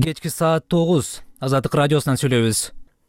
кечки саат 9. Азаттык радиосунан сүйлөйбүз.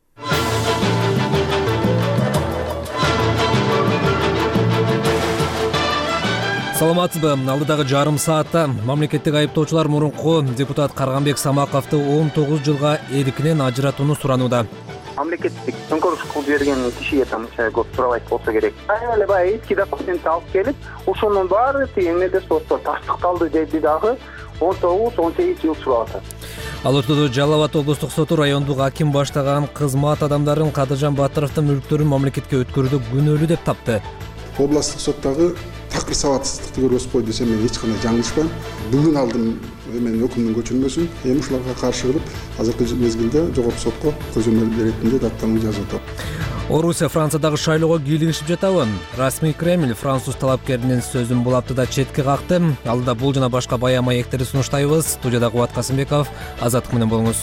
Саламатсызбы? Алдыдагы жарым саатта мамлекеттик айыптоочулар мурунку депутат Карганбек Самаковду 19 жылга эркинен ажыратууну суранууда. Мамлекеттик төңкөрүш кылып берген кишиге тамча көп сурабайт болсо керек. Эле баягы эски документти алып келип, ошонун баары эмнеде сотто тастыкталды деди дагы 19-18 жыл сурап атат. Ал ортодо Жалал Абад облустук соту райондук аким баштаган кызмат адамдарын Кадыржан Батыровдун мүлктөрүн мамлекетке өткөрүүдө күнөөлүү деп тапты. Областтык соттогу такыр сабатсыздыкты көрсөтпой десем мен эч кандай жаңылышпайм. Бүгүн алдым мен өкүмдүн көчүрмөсүн, ушуларга каршы кылып, азыркы мезгилде жогорку сотко көзөмөл ретинде даттама жазып атат. Орусия Франциядагы шайлоого кийлигишип жатабы? Расмий Кремль француз талапкеринин сөзүн булаптыда четке какты. Алдыда бул жана башка бая маектерди сунуштайбыз. Студияда Кубат Касымбеков, Азаттык менен болуңуз.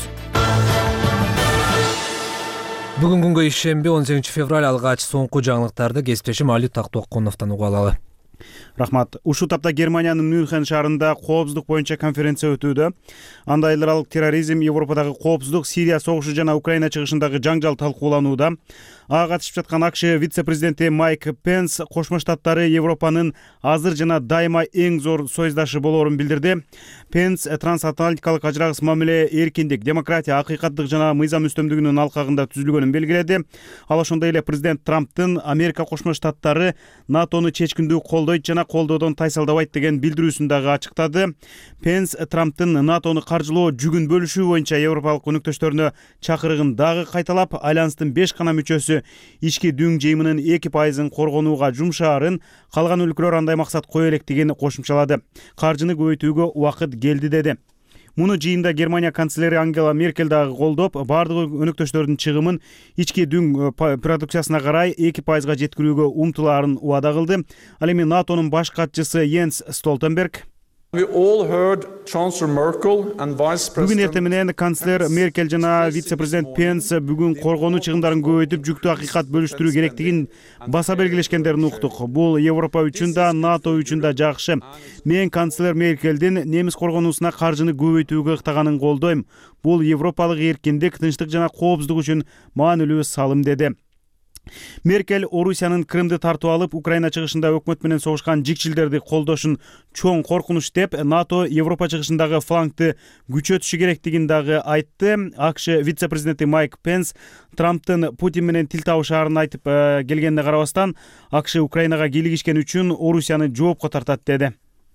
Бүгүн күнгө ишемби 18 февраль алгач соңку жаңылыктарды кесиптешим Али Тактоконовдон уга алалы. Рахмат. Ушул тапта Германиянын Мюнхен шаарында коопсуздук боюнча конференция өтүүдө. Анда эл аралык терроризм, Европадагы коопсуздук, Сирия согушу жана Украина чыгышындагы жаңжал талкууланууда. Ага катышып жаткан АКШ вице-президенти Майк Пенс Кошмо Штаттары Европанын азыр жана дайыма эң зор союздашы болоорун билдирди. Пенс трансатлантикалык ажырагыс мамиле, эркиндик, демократия, акыйкаттык жана мыйзам үстөмдүгүнүн алкагында түзүлгөнүн белгиледи. Ал ошондой эле президент Трамптын Америка Кошмо Штаттары НАТОну чечкиндүү колдойт жана колдоодон тайсалдабайт деген билдирүүсүн дагы ачыктады. Пенс Трамптын НАТОну каржылоо жүгүн бөлүшүү боюнча европалык өнөктөштөрүнө чакырыгын дагы кайталап, айланыстын 5 гана мүчөсү ички дүң жыйымынын 2% коргонууга жумшаарын, калган өлкөлөр андай максат кое электигин кошумчалады. Каржыны көбөйтүүгө убакыт келди деди. Муну жыйында Германия канцлери Ангела Меркель дагы колдоп, бардык өнөктөштөрдүн чыгымын ички дүң продукциясына карай 2%га жеткирүүгө умтулаарын убада кылды. Ал эми НАТОнун баш катчысы Йенс Столтенберг бүгүн эртең менен канцлер Меркель жана вице-президент Пенс бүгүн коргонуу чыгымдарын көбөйтүп, жүктү акыйкат бөлүштүрүү керектигин баса белгилешкендерин уктук. Бул Европа үчүн да, НАТО үчүн да жакшы. Мен канцлер Меркелдин немис коргонуусуна каржыны көбөйтүүгө ыктаганын колдойм. Бул европалык эркиндик, тынчтык жана коопсуздук үчүн маанилүү салым деди. Меркель Орусиянын Крымды тартып алып, Украина чыгышында өкмөт менен согушкан жикчилдерди колдошун чоң коркунуч деп, НАТО Европа чыгышындагы флангты күчөтүшү керектигин дагы айтты. АКШ вице-президенти Майк Пенс Трамптын Путин менен тил табышаарын айтып келгенине карабастан, АКШ Украинага кийлигишкен үчүн Орусияны жоопко тартат деди.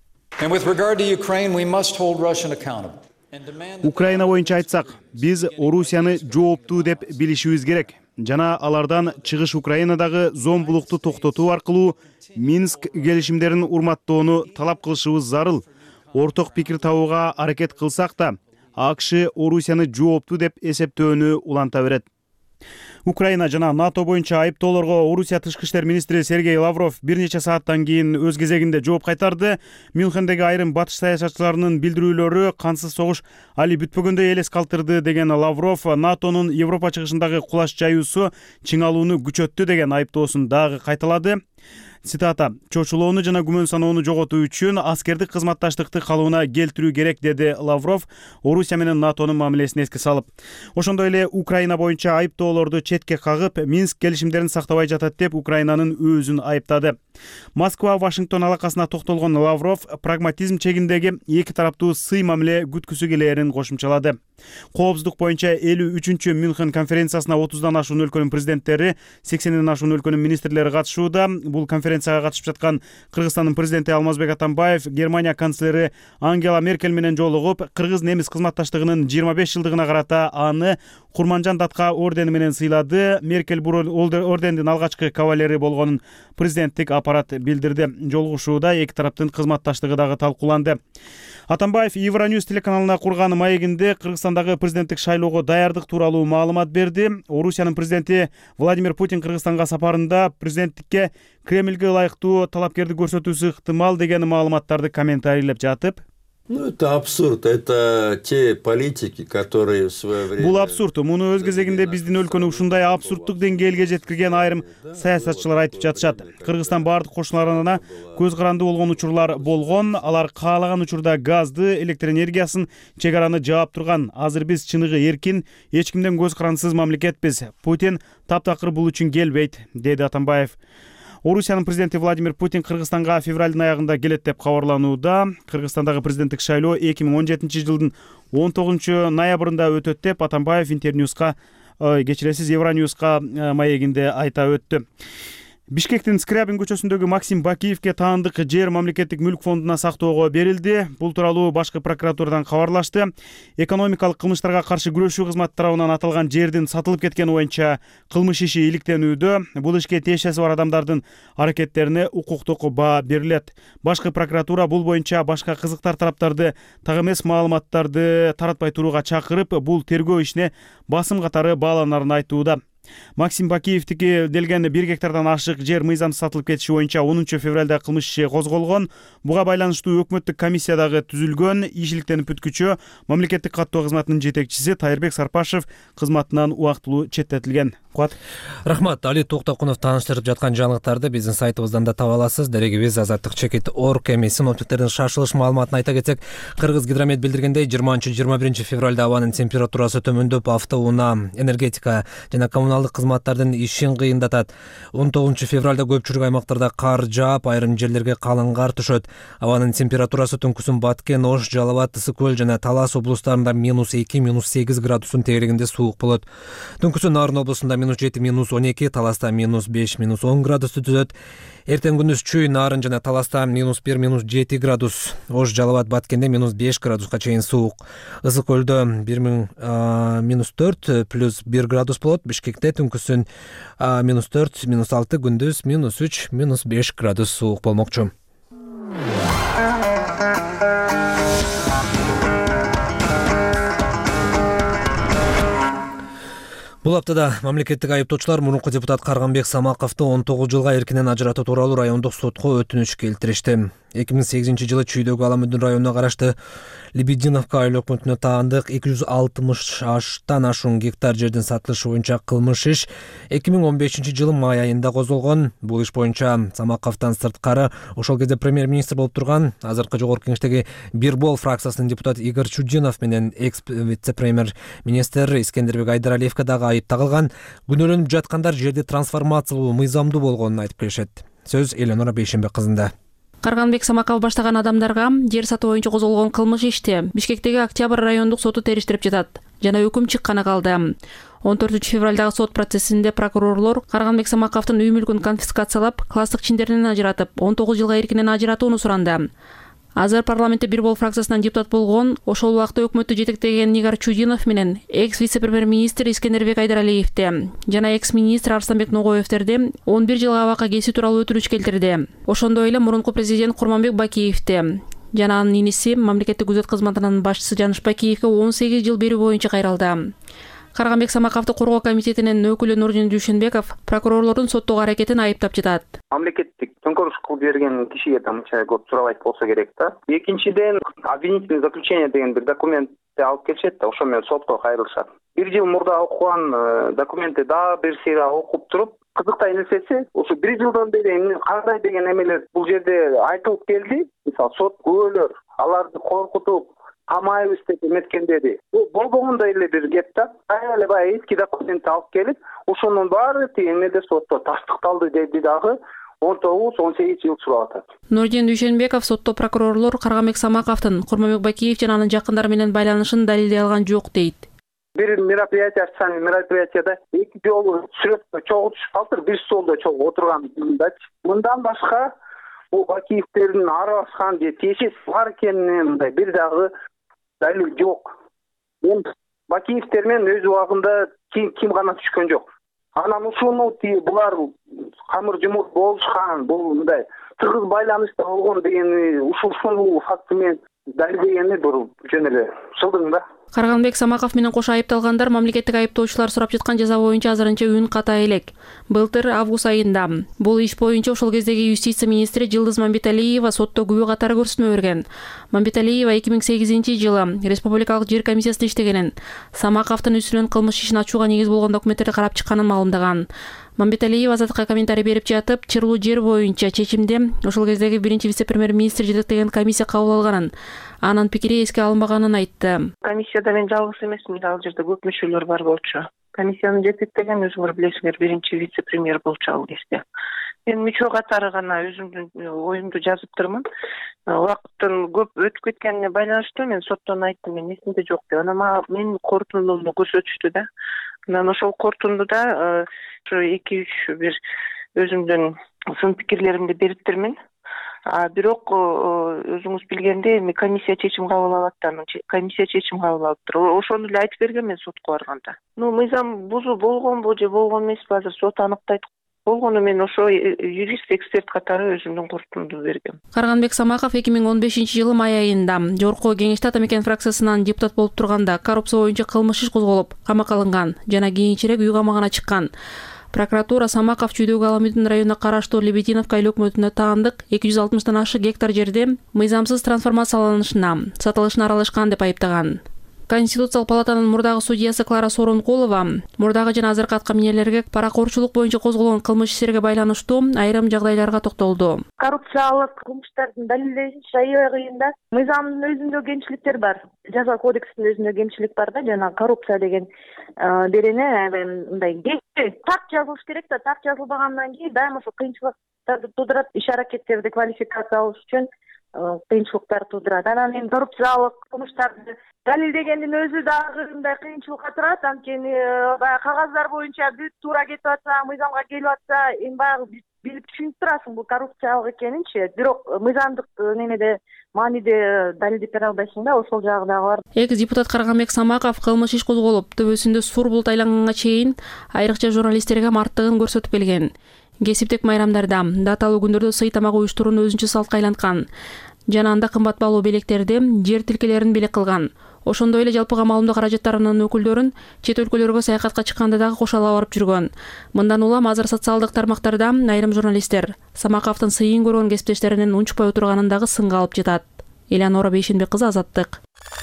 Украина боюнча айтсак, биз Орусияны жооптуу деп билишибиз керек. Жана алардан чыгыш Украинадагы зомбулукту токтотуу аркылуу Минск келишимдерин урматтоону талап кылышыбыз зарыл. Орток пикир табууга аракет кылсак да, АКШ Орусияны жооптуу деп эсептөөнү уланта берет. Украина жана НАТО боюнча айыптоолорго Орусия тышкы иштер министри Сергей Лавров бир нече сааттан кийин өз кезегинде жооп кайтарды. Мюнхендеги айрым батыш саясатчыларынын билдирүүлөрү кансыз согуш али бүтпөгөндөй элес калтырды деген Лавров, НАТОнун Европа чыгышындагы кулаш жаюусу чыңалууну күчөттү деген айыптоосун дагы кайталады. Цитата: "Чочулоону жана күмөн саноону жоготуу үчүн аскердик кызматташтыкты калыбына келтирүү керек", деди Лавров, Орусия менен НАТОнун мамилесин эске салып. Ошондой эле Украина боюнча айыптоолорду четке кагып, Минск келишимдерин сактабай жатат деп Украинанын өзүн айыптады. Москва Вашингтон алакасына токтолгон Лавров прагматизм чегиндеги эки тараптуу сый мамиле күткүсү келээрин кошумчалады. Коопсуздук боюнча 53-чү Мюнхен конференциясына 30дан ашуун өлкөнүн президенттери, 80ден ашуун өлкөнүн министрлери катышууда. Бул конференцияга катышып жаткан Кыргызстандын президенти Алмазбек Атамбаев Германия канцлери Ангела Меркель менен жолугуп, кыргыз-немис кызматташтыгынын 25 жылдыгына карата аны Курманжан Датка ордени менен сыйлады. Меркель бул ордендин алгачкы кавалери болгонун президенттик аппарат билдирди. Жолугушууда эки тараптын кызматташтыгы дагы талкууланды. Атамбаев Евроньюз телеканалына курган маегинде Кыргызстандагы президенттик шайлоого даярдык тууралуу маалымат берди. Орусиянын президенти Владимир Путин Кыргызстанга сапарында президенттикке Кремльге ылайыктуу талапкерди көрсөтүүсү ыктымал деген маалыматтарды комментарийлеп жатып, Это абсурд. Это те политики, которые в свое время... Бул абсурд. Муну өз кезегинде биздин өлкөнү ушундай абсурдтук деңгээлге жеткирген айрым саясатчылар айтып жатышат. Кыргызстан бардык кошуналарына көз каранды болгон учурлар болгон. Алар каалаган учурда газды, электр энергиясын, чек араны жаап турган. Азыр биз чыныгы эркин, эч кимден көз карандысыз мамлекетпиз. Путин таптакыр бул үчүн келбейт, деди Атамбаев. Орусиянын президенти Владимир Путин Кыргызстанга февралдын аягында келет деп кабарланууда. Кыргызстандагы президенттик шайлоо 2017 жылдын 19 ноябрында өтөт деп Атамбаев Интерньюска, кечиресиз Евроньюска маегинде айта өттү. Бишкектин Скрябин көчөсүндөгү Максим Бакиевке таандык жер мамлекеттик мүлк фондуна сактоого берилди. Бул тууралуу башкы прокуратурадан кабарлашты. Экономикалык кылмыштарга каршы күрөшүү кызматы тарабынан аталган жердин сатылып кеткени боюнча кылмыш иши иликтенүүдө. Бул ишке тиешеси бар адамдардын аракеттерине укуктук баа берилет. Башкы прокуратура бул боюнча башка кызыктар тараптарды так эмес маалыматтарды таратпай турууга чакырып, бул тергөө ишине басым катары бааланарын айтууда. Максим Бакиевдики делген 1 гектардан ашык жер мыйзамсыз сатылып кетиши боюнча 10 февралда кылмыш иши козголгон. Буга байланыштуу өкмөттүк комиссия дагы түзүлгөн. Иш иликтенип бүткүчө мамлекеттик каттоо кызматынын жетекчиси Тайырбек Сарпашев кызматынан убактылуу четтетилген. Куат. Рахмат. Али Токтокунов тааныштырып жаткан жаңылыктарды биздин сайтыбыздан да таба аласыз. Дерегибиз azаттык.org эми синоптиктердин шашылыш маалыматын айта кетсек, Кыргызгидромет билдиргендей 20-21 февралда абанын температурасы төмөндөп, автоунаа, энергетика жана коммуналдык кызматтардын ишин кыйындатат. 19 февралда көпчүлүк аймактарда кар жаап, айрым жерлерге калың кар түшөт. Абанын температурасы түнкүсүн Баткен, Ош, Жалал абад, Ысык көл жана Талас облустарында -2, -8 градустун тегерегинде суук болот. Түнкүсүн Нарын облусунда -7, -12, Таласта -5, -10 градус түзөт. Эртең күндүз Чүй, Нарын жана Таласта -1, -7 градус. Ош, Жалал абад, Баткенде -5 градуска чейин суук. Ысык көлдө -4 +1 градус болот. Бишкекте түнкүсүн -4, -6, күндүз -3, -5 градус суук болмокчу. Бул аптада мамлекеттик айыптоочулар мурунку депутат Карганбек Самаковду 19 жылга эркинен ажыратуу тууралуу райондук сотко өтүнүч келтиришти. 2008 жылы Чүйдөгү Аламүдүн районуна караштуу Лебединовка айыл өкмөтүнө таандык 260 ашуун гектар жердин сатылышы боюнча кылмыш иш 2015 жылы май айында козголгон. Бул иш боюнча Самаковдон сырткары ошол кезде премьер-министр болуп турган азыркы жогорку кеңештеги Бирбол фракциясынын депутаты Игорь Чудинов менен экс-вице-премьер-министр Искендербек Айдаралиевке дагы айып тагылган. Күнөөлөнүп жаткандар жерди трансформациялоо мыйзамдуу болгонун айтып келишет. Сөз Эленора Бейшенбек кызында. Карганбек Самаков баштаган адамдарга жер сатуу боюнча козголгон кылмыш ишти Бишкектеги Октябрь райондук соту териштирип жатат жана өкүм чыкканы калды. 14 февралдагы сот процессинде прокурорлор Карганбек Самаковдун үй мүлкүн конфискациялап, класстык чиндеринен ажыратып, 19 жылга эркинен ажыратууну суранды. Азыр парламентте Бирбол фракциясынан депутат болгон, ошол убакта өкмөттү жетектеген Игорь Чудинов менен экс-вице-премьер-министр Искендербек Айдаралиевди жана экс-министр Арстанбек Ногоевтерди 11 жылга абакка кесүү тууралуу өтүнүч келтирди. Ошондой эле мурунку президент Курманбек Бакиевди жана анын иниси мамлекеттик күзөт кызматынын башчысы Жаныш Бакиевге 18 жыл берүү боюнча кайрылды. Карганбек Самаковду коргоо комитетинин өкүлү Нурдин Дүйшөнбеков прокурорлордун соттогу аракетин айыптап жатат. Мамлекеттик төңкөрүш кылып берген кишиге да мынча көп сурабайт болсо керек да. Экинчиден, обвинительное заключение деген бир документти алып келишет да, ошо менен сотко кайрылышат. 1 жыл мурда окуган документти дагы бир сыйра окуп туруп, кызыктай нерсеси, ошо 1 жылдан бери кандай деген эмелер бул жерде айтылып келди. Мисалы, сот күбөлөр аларды коркутуп камайбыз деп эметкендеди. Бул болбогондой эле бир кеп да. Эле баягы эски документти алып келип, ошонун баары тигинде сотто тастыкталды деди дагы 19-18 жыл сурап атат. Нурдин Дүйшөнбеков сотто прокурорлор Карганбек Самаковдун Курманбек Бакиев жана анын жакындары менен байланышын далилдей алган жок дейт. Бир мероприятие ачкан мероприятияда эки жолу сүрөткө чогулушуп калдыр, бир столдо чогуу отургандачы. Мындан башка бул Бакиевтердин аралашкан же тиешеси бар экенинин мындай бир дагы далил жок. Мен Бакиевтер менен өз убагында ким гана түшкөн жок. Анан ушуну булар камыр жумур болушкан, бул мындай тыгыз байланышта болгон деген ушул факты менен далилдегени бул жөн эле шылдың да. Карганбек Самаков менен кошо айыпталгандар мамлекеттик айыптоочулар сурап жаткан жаза боюнча азырынча үн ката элек. Былтыр август айында бул иш боюнча ошол кездеги юстиция министри Жылдыз Мамбеталиева сотто күбө катары көрсөтмө берген. Мамбеталиева 2008-жылы Республикалык жер комиссиясында иштегенин, Самаковдун үстүнөн кылмыш ишин ачууга негиз болгон документтерди карап чыкканын маалымдаган. Мамбеталиева Азаттыкка комментарий берип жатып, чырлуу жер боюнча чечимди ошол кездеги биринчи вице-премьер-министр жетектеген комиссия кабыл алганын, анын пикири эске алынбаганын айтты. Комиссияда мен жалгыз эмесмин, ал жерде көп мүчөлөр бар болчу. Комиссияны жетектеген өзүңөр билесиңер, биринчи вице-премьер болчу ал кезде. Мен мүчө катары гана өзүмдүн оюмду жазыптырмын. Убакыттын көп өтүп кеткенине байланыштуу мен соттон айттым, мен эсимде жок деп. Анан менин корутундумду көрсөтүштү да. Анан ошол корутундуда ошо 2-3 бир өзүмдүн сын пикирлеримди бериптирмин. Бирок өзүңүз билгендей, комиссия чечим кабыл алат да, комиссия чечим кабыл алыптыр. Ошону эле айтып берген мен сотко барганда. Мыйзам бузуу болгонбу же болгон эмеспи, азыр сот аныктайт. Болгону мен ошо юрист, эксперт катары өзүмдүн корутундумду бергем. Карганбек Самаков 2015-жылы май айында Жогорку Кеңеште Атамекен фракциясынан депутат болуп турганда коррупция боюнча кылмыш иш козголуп, камакка алынган жана кийинчерээк үй камагына чыккан. Прокуратура Самаков Чүйдөгү Аламүдүн районуна караштуу Лебединовка эл өкмөтүнө таандык 260-тан ашык гектар жерди мыйзамсыз трансформацияланышына, сатылышына аралашкан деп айыптаган. Конституциялык палатанын мурдагы судьясы Клара Сооронкулова мурдагы жана азыркы атка минерлерге паракорчулук боюнча козголгон кылмыш иштерге байланыштуу айрым жагдайларга токтолду. Коррупциялык кылмыштардын далилдеши аябай кыйын да. Мыйзамдын өзүндө кемчиликтер бар. Жаза кодексинин өзүндө кемчилик бар да, жана коррупция деген берене мындай так жазылыш керек да, так жазылбагандан кийин дайыма ошо кыйынчылыктарды туудурат, иш аракеттерди квалификациялаш үчүн кыйынчылыктар туудурат. Анан эми коррупциялык кылмыштарды далилдегендин өзү дагы мындай кыйынчылыкка турат. Анткени баягы кагаздар боюнча бүт туура кетип атса, мыйзамга келип атса, эми баягы билип түшүнүп турасың бул коррупциялык экенинчи. Бирок мыйзамдык немеде мааниде далилдеп бере албайсың да, ошол жагы дагы бар. Экс депутат Карганбек Самаков кылмыш иш козголуп, төбөсүндө сур булут айланганга чейин айрыкча журналисттерге марттыгын көрсөтүп келген. Кесиптик майрамдарда, даталуу күндөрдө сый тамак уюштурууну өзүнчө салтка айланткан. Жана анда кымбат баалуу белектерди, жер тилкелерин белек кылган. Ошондой эле жалпыга маалымдоо каражаттарынын өкүлдөрүн чет өлкөлөргө саякатка чыкканда дагы кошо ала барып жүргөн. Мындан улам азыр социалдык тармактарда айрым журналисттер Самаковдун сыйын көргөн кесиптештеринин унчукпай отурганын дагы сынга алып жатат. Элеонора Бейшенбек кызы, Азаттык.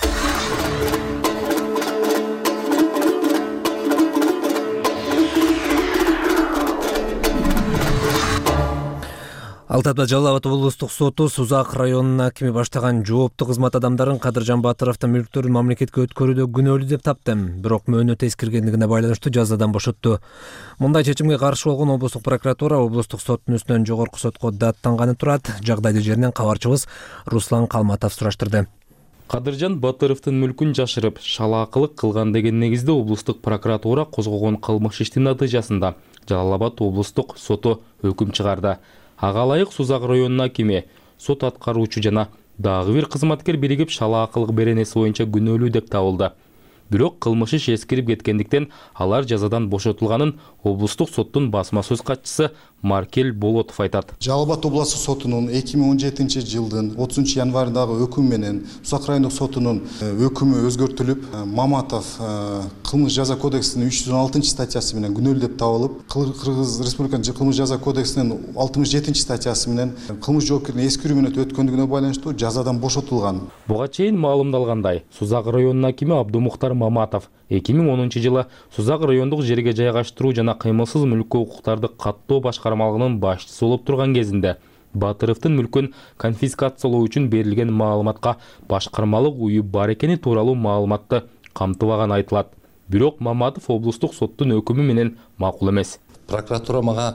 Алтайда Жалал Абад облустук соту Сузак районунун акими баштаган жооптуу кызмат адамдарын Кадыржан Батыровдун мүлктөрүн мамлекетке өткөрүүдө күнөөлүү деп тапты. Бирок мөөнөт эскиргендигине байланыштуу жазадан бошотту. Мындай чечимге каршы болгон облустук прокуратура облустук соттун үстүнөн жогорку сотко даттанганы турат. Жагдайды жеринен кабарчыбыз Руслан Калматов сураштырды. Кадыржан Батыровдун мүлкүн жашырып, шалаакылык кылган деген негизде облустук прокуратура козгогон кылмыш иштин натыйжасында Жалал Абад облустук соту өкүм чыгарды. Ага ылайык Сузак районунун акими, сот аткаруучу жана дагы бир кызматкер биригип шалаакылык беренеси боюнча күнөөлүү деп табылды. Бирок кылмыш иш эскирип кеткендиктен алар жазадан бошотулганын облустук соттун басма сөз катчысы Маркел Болотов айтат. Жалал Абад областык сотунун 2017-жылдын 30 январындагы өкүмү менен Сузак райондук сотунун өкүмү өзгөртүлүп, Маматов кылмыш жаза кодексинин 316 статьясы менен күнөөлүү деп табылып, Кыргыз Республикасынын кылмыш жаза кодексинин 67 статьясы менен кылмыш жоопкердигин эскирүү мөөнөтү өткөндүгүнө байланыштуу жазадан бошотулган. Буга чейин маалымдалгандай, Сузак районунун акими Абдумухтар Маматов 2010-жылы Сузак райондук жерге жайгаштыруу жана кыймылсыз мүлккө укуктарды каттоо башкармалыгынын башчысы болуп турган кезинде Батыровдун мүлкүн конфискациялоо үчүн берилген маалыматка башкармалык уюу бар экени тууралуу маалыматты камтыбаганы айтылат. Бирок Маматов облустук соттун өкүмү менен макул эмес. Прокуратура мага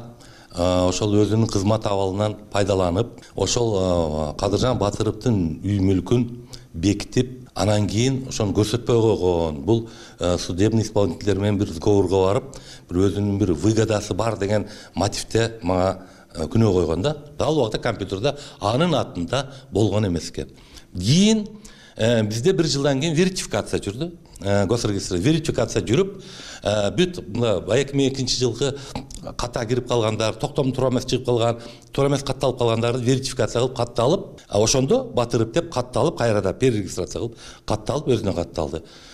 ошол өзүнүн кызмат абалынан пайдаланып, ошол Кадыржан Батыровдун үй мүлкүн бекитип, анан кийин ошону көрсөтпөй койгон. Бул судебный исполнительдер менен бир сговорго барып, бир өзүнүн бир выгодасы бар деген мотивде мага күнөө койгон да. Ал убакта компьютерде анын атында болгон эмес экен. Кийин бизде бир жылдан кийин верификация жүрдү. Госрегистр верификация жүрүп, бүт 2002-жылкы ката кирип калгандар, токтом туура эмес чыгып калган, туура эмес катталып калгандарды верификация кылып катталып, ошондо Батыров деп катталып, кайра да перерегистрация кылып катталып өзүнө катталды.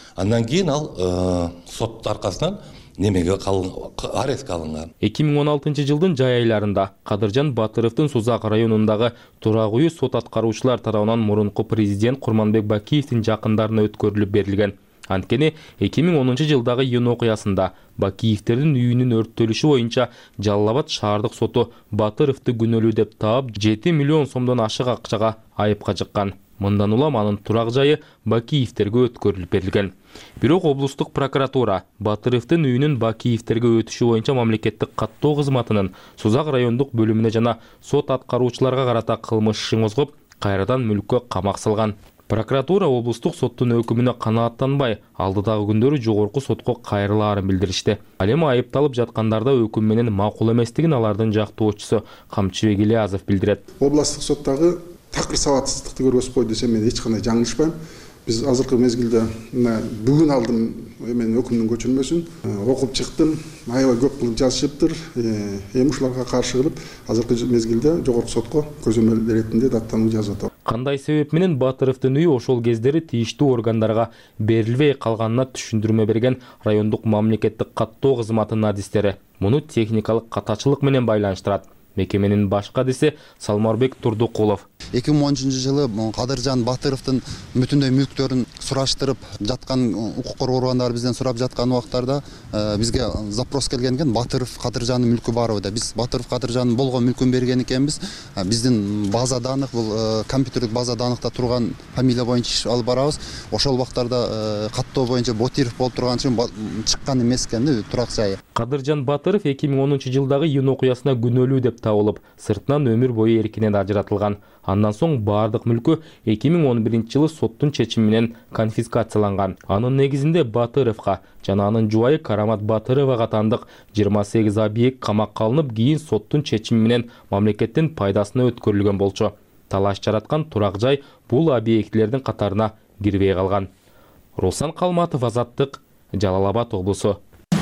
Андан кийин ал сот аркасынан немеге арестке алынган. 2016 жылдын жай айларында Кадыржан Батыровдун Созак районундагы турак үйү сот аткаруучулар тарабынан мурунку президент Курманбек Бакиевдин жакындарына өткөрүлүп берилген. Анткени 2010 жылдагы июнь окуясында Бакиевдердин үйүнүн өрттөлүшү боюнча Жалал Абад шаардык соту Батыровду күнөөлүү деп таап 7 миллион сомдон ашык акчага айыпка жыккан. Мындан улам анын турак жайы Бакиевдерге өткөрүлүп берилген. Бирок облустук прокуратура Батыровдун үйүнүн Бакиевдерге өтүшү боюнча мамлекеттик каттоо кызматынын Созак райондук бөлүмүнө жана сот аткаруучуларга карата кылмыш ишин козгоп, кайрадан мүлккө камак салган. Прокуратура облустук соттун өкүмүнө канааттанбай, алдыдагы күндөрү жогорку сотко кайрылаарын билдиришти. Ал эми айыпталып жаткандарда өкүм менен макул эместигин алардын жактоочусу Камчыбек Ильязов билдирет. Областык соттагы такыр сабатсыздыкты көргөзүп десем мен эч кандай жаңылышпайм. Биз азыркы мезгилде бүгүн алдым мен өкүмдүн көчүрмөсүн окуп чыктым. Аябай көп кылып жазышыптыр. Эми ушуларга каршы кылып азыркы мезгилде жогорку сотко көзөмөл иретинде даттануу жазып атат. Кандай себеп менен Батыровдун үйү ошол кездери тийиштүү органдарга берилбей калганына түшүндүрмө берген райондук мамлекеттик каттоо кызматынын адистери муну техникалык катачылык менен байланыштырат. Мекеменин баш кадиси Салмарбек Турдукулов. 2010 жылы Кадыржан Батыровдун бүтүндөй мүлктөрүн сураштырып жаткан укук коргоо органдары бизден сурап жаткан убактарда бизге запрос келген экен. Батыров Кадыржандын мүлкү барбы деп. Биз Батыров Кадыржандын болгон мүлкүн берген экенбиз. Биздин база данык, бул компьютерлик база даныкта турган фамилия боюнча иш алып барабыз. Ошол убактарда каттоо боюнча Ботиров болуп турган үчүн чыккан эмес экен да турак жайы. Кадыржан Батыров 2010 жылдагы июнь окуясына күнөөлүү деп табылып, сыртынан өмүр бою эркинен ажыратылган. Андан соң бардык мүлкү 2011 жылы соттун чечими менен конфискацияланган. Анын негизинде Батыровго жана анын жубайы Карамат Батырова катандык 28 объект камакка алынып, кийин соттун чечими менен мамлекеттин пайдасына өткөрүлгөн болчу. Талаш жараткан турак жай бул объектилердин катарына кирбей калган. Руслан Калматов, Азаттык, Жалал Абад облусу.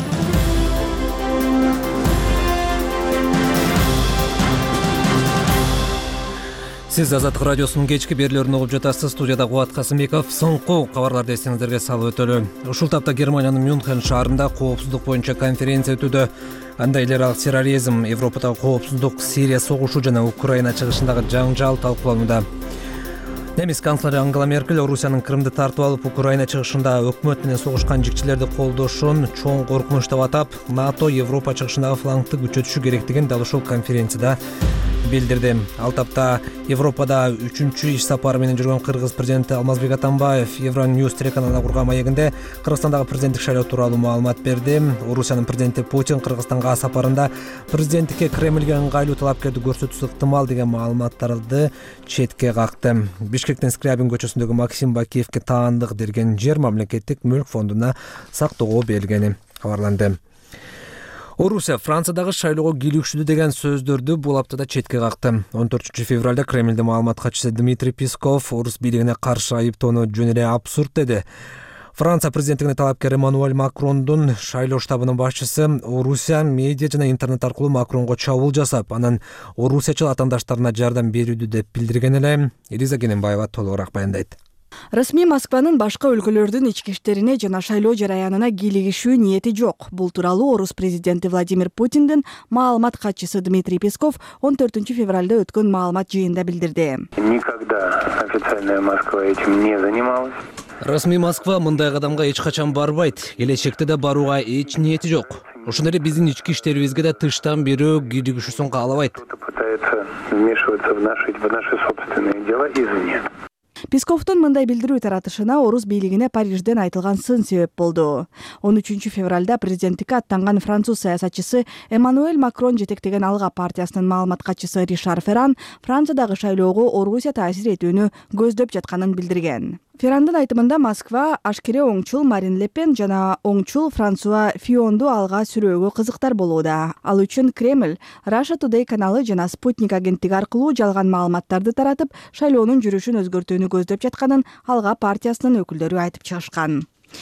Сиз Азаттык радиосунун кечки берүүлөрүн угуп жатасыз. Студияда Кубат Касымбеков. Соңку кабарларды эсиңиздерге салып өтөлү. Ушул тапта Германиянын Мюнхен шаарында коопсуздук боюнча конференция өтүүдө. Анда эл аралык терроризм, Европадагы коопсуздук, Сирия согушу жана Украина чыгышындагы жаңжал талкууланууда. Немис канцлери Ангела Меркель Орусиянын Крымды тартып алып, Украина чыгышында өкмөт менен согушкан жигчилерди колдошун чоң коркунуч деп атап, НАТО Европа чыгышындагы флангты күчөтүшү керектигин дал ушул конференцияда билдирди. Ал тапта Европада 3-чү иш сапары менен жүргөн Кыргыз президенти Алмазбек Атамбаев Евроньюз телеканалына курган маегинде Кыргызстандагы президенттик шайлоо тууралуу маалымат берди. Орусиянын президенти Путин Кыргызстанга сапарында президенттикке Кремльге ыңгайлуу талапкерди көрсөтүшү ыктымал деген маалыматтарды четке какты. Бишкектин Скрябин көчөсүндөгү Максим Бакиевке таандык берген жер мамлекеттик мүлк фондуна сактоого берилгени кабарланды. Орусия Франциядагы шайлоого кийлигишүүдө деген сөздөрдү бул аптада четке какты. 14 февралда Кремльде маалымат катчысы Дмитрий Песков орус бийлигине каршы айыптоону жөн эле абсурд деди. Франция президенттигине талапкер Эммануэль Макрондун шайлоо штабынын башчысы Орусия медиа жана интернет аркылуу Макронго чабуул жасап, анан орусиячыл атаандаштарына жардам берүүдү деп билдирген эле. Элиза Кененбаева толугураак баяндайт. Расмий Москванын башка өлкөлөрдүн ички иштерине жана шайлоо жараянына кийлигишүү ниети жок. Бул тууралуу орус президенти Владимир Путиндин маалымат катчысы Дмитрий Песков 14 февралда өткөн маалымат жыйында билдирди. Никогда официальная Москва этим не занималась. Расмий Москва мындай кадамга эч качан барбайт. Келечекте да барууга эч ниети жок. Ошондой эле биздин ички иштерибизге да тыштан бирөө кийлигишүүсүн каалабайт. Пытается вмешиваться в наши собственные дела извне. Песковдун мындай билдирүү таратышына орус бийлигине Парижден айтылган сын себеп болду. 13 февралда президенттикке аттанган француз саясатчысы Эммануэль Макрон жетектеген Алга партиясынын маалымат катчысы Ришар Ферран Франциядагы шайлоого Орусия таасир этүүнү көздөп жатканын билдирген. Феррандын айтымында Москва ашкере оңчул Марин Ле Пен жана оңчул Франсуа Фионду алга сүрөөгө кызыктар болууда. Ал үчүн Кремль Russia Today каналы жана Спутник агенттиги аркылуу жалган маалыматтарды таратып, шайлоонун жүрүшүн өзгөртүүнү көздөп жатканын Алга партиясынын өкүлдөрү айтып чыгышкан.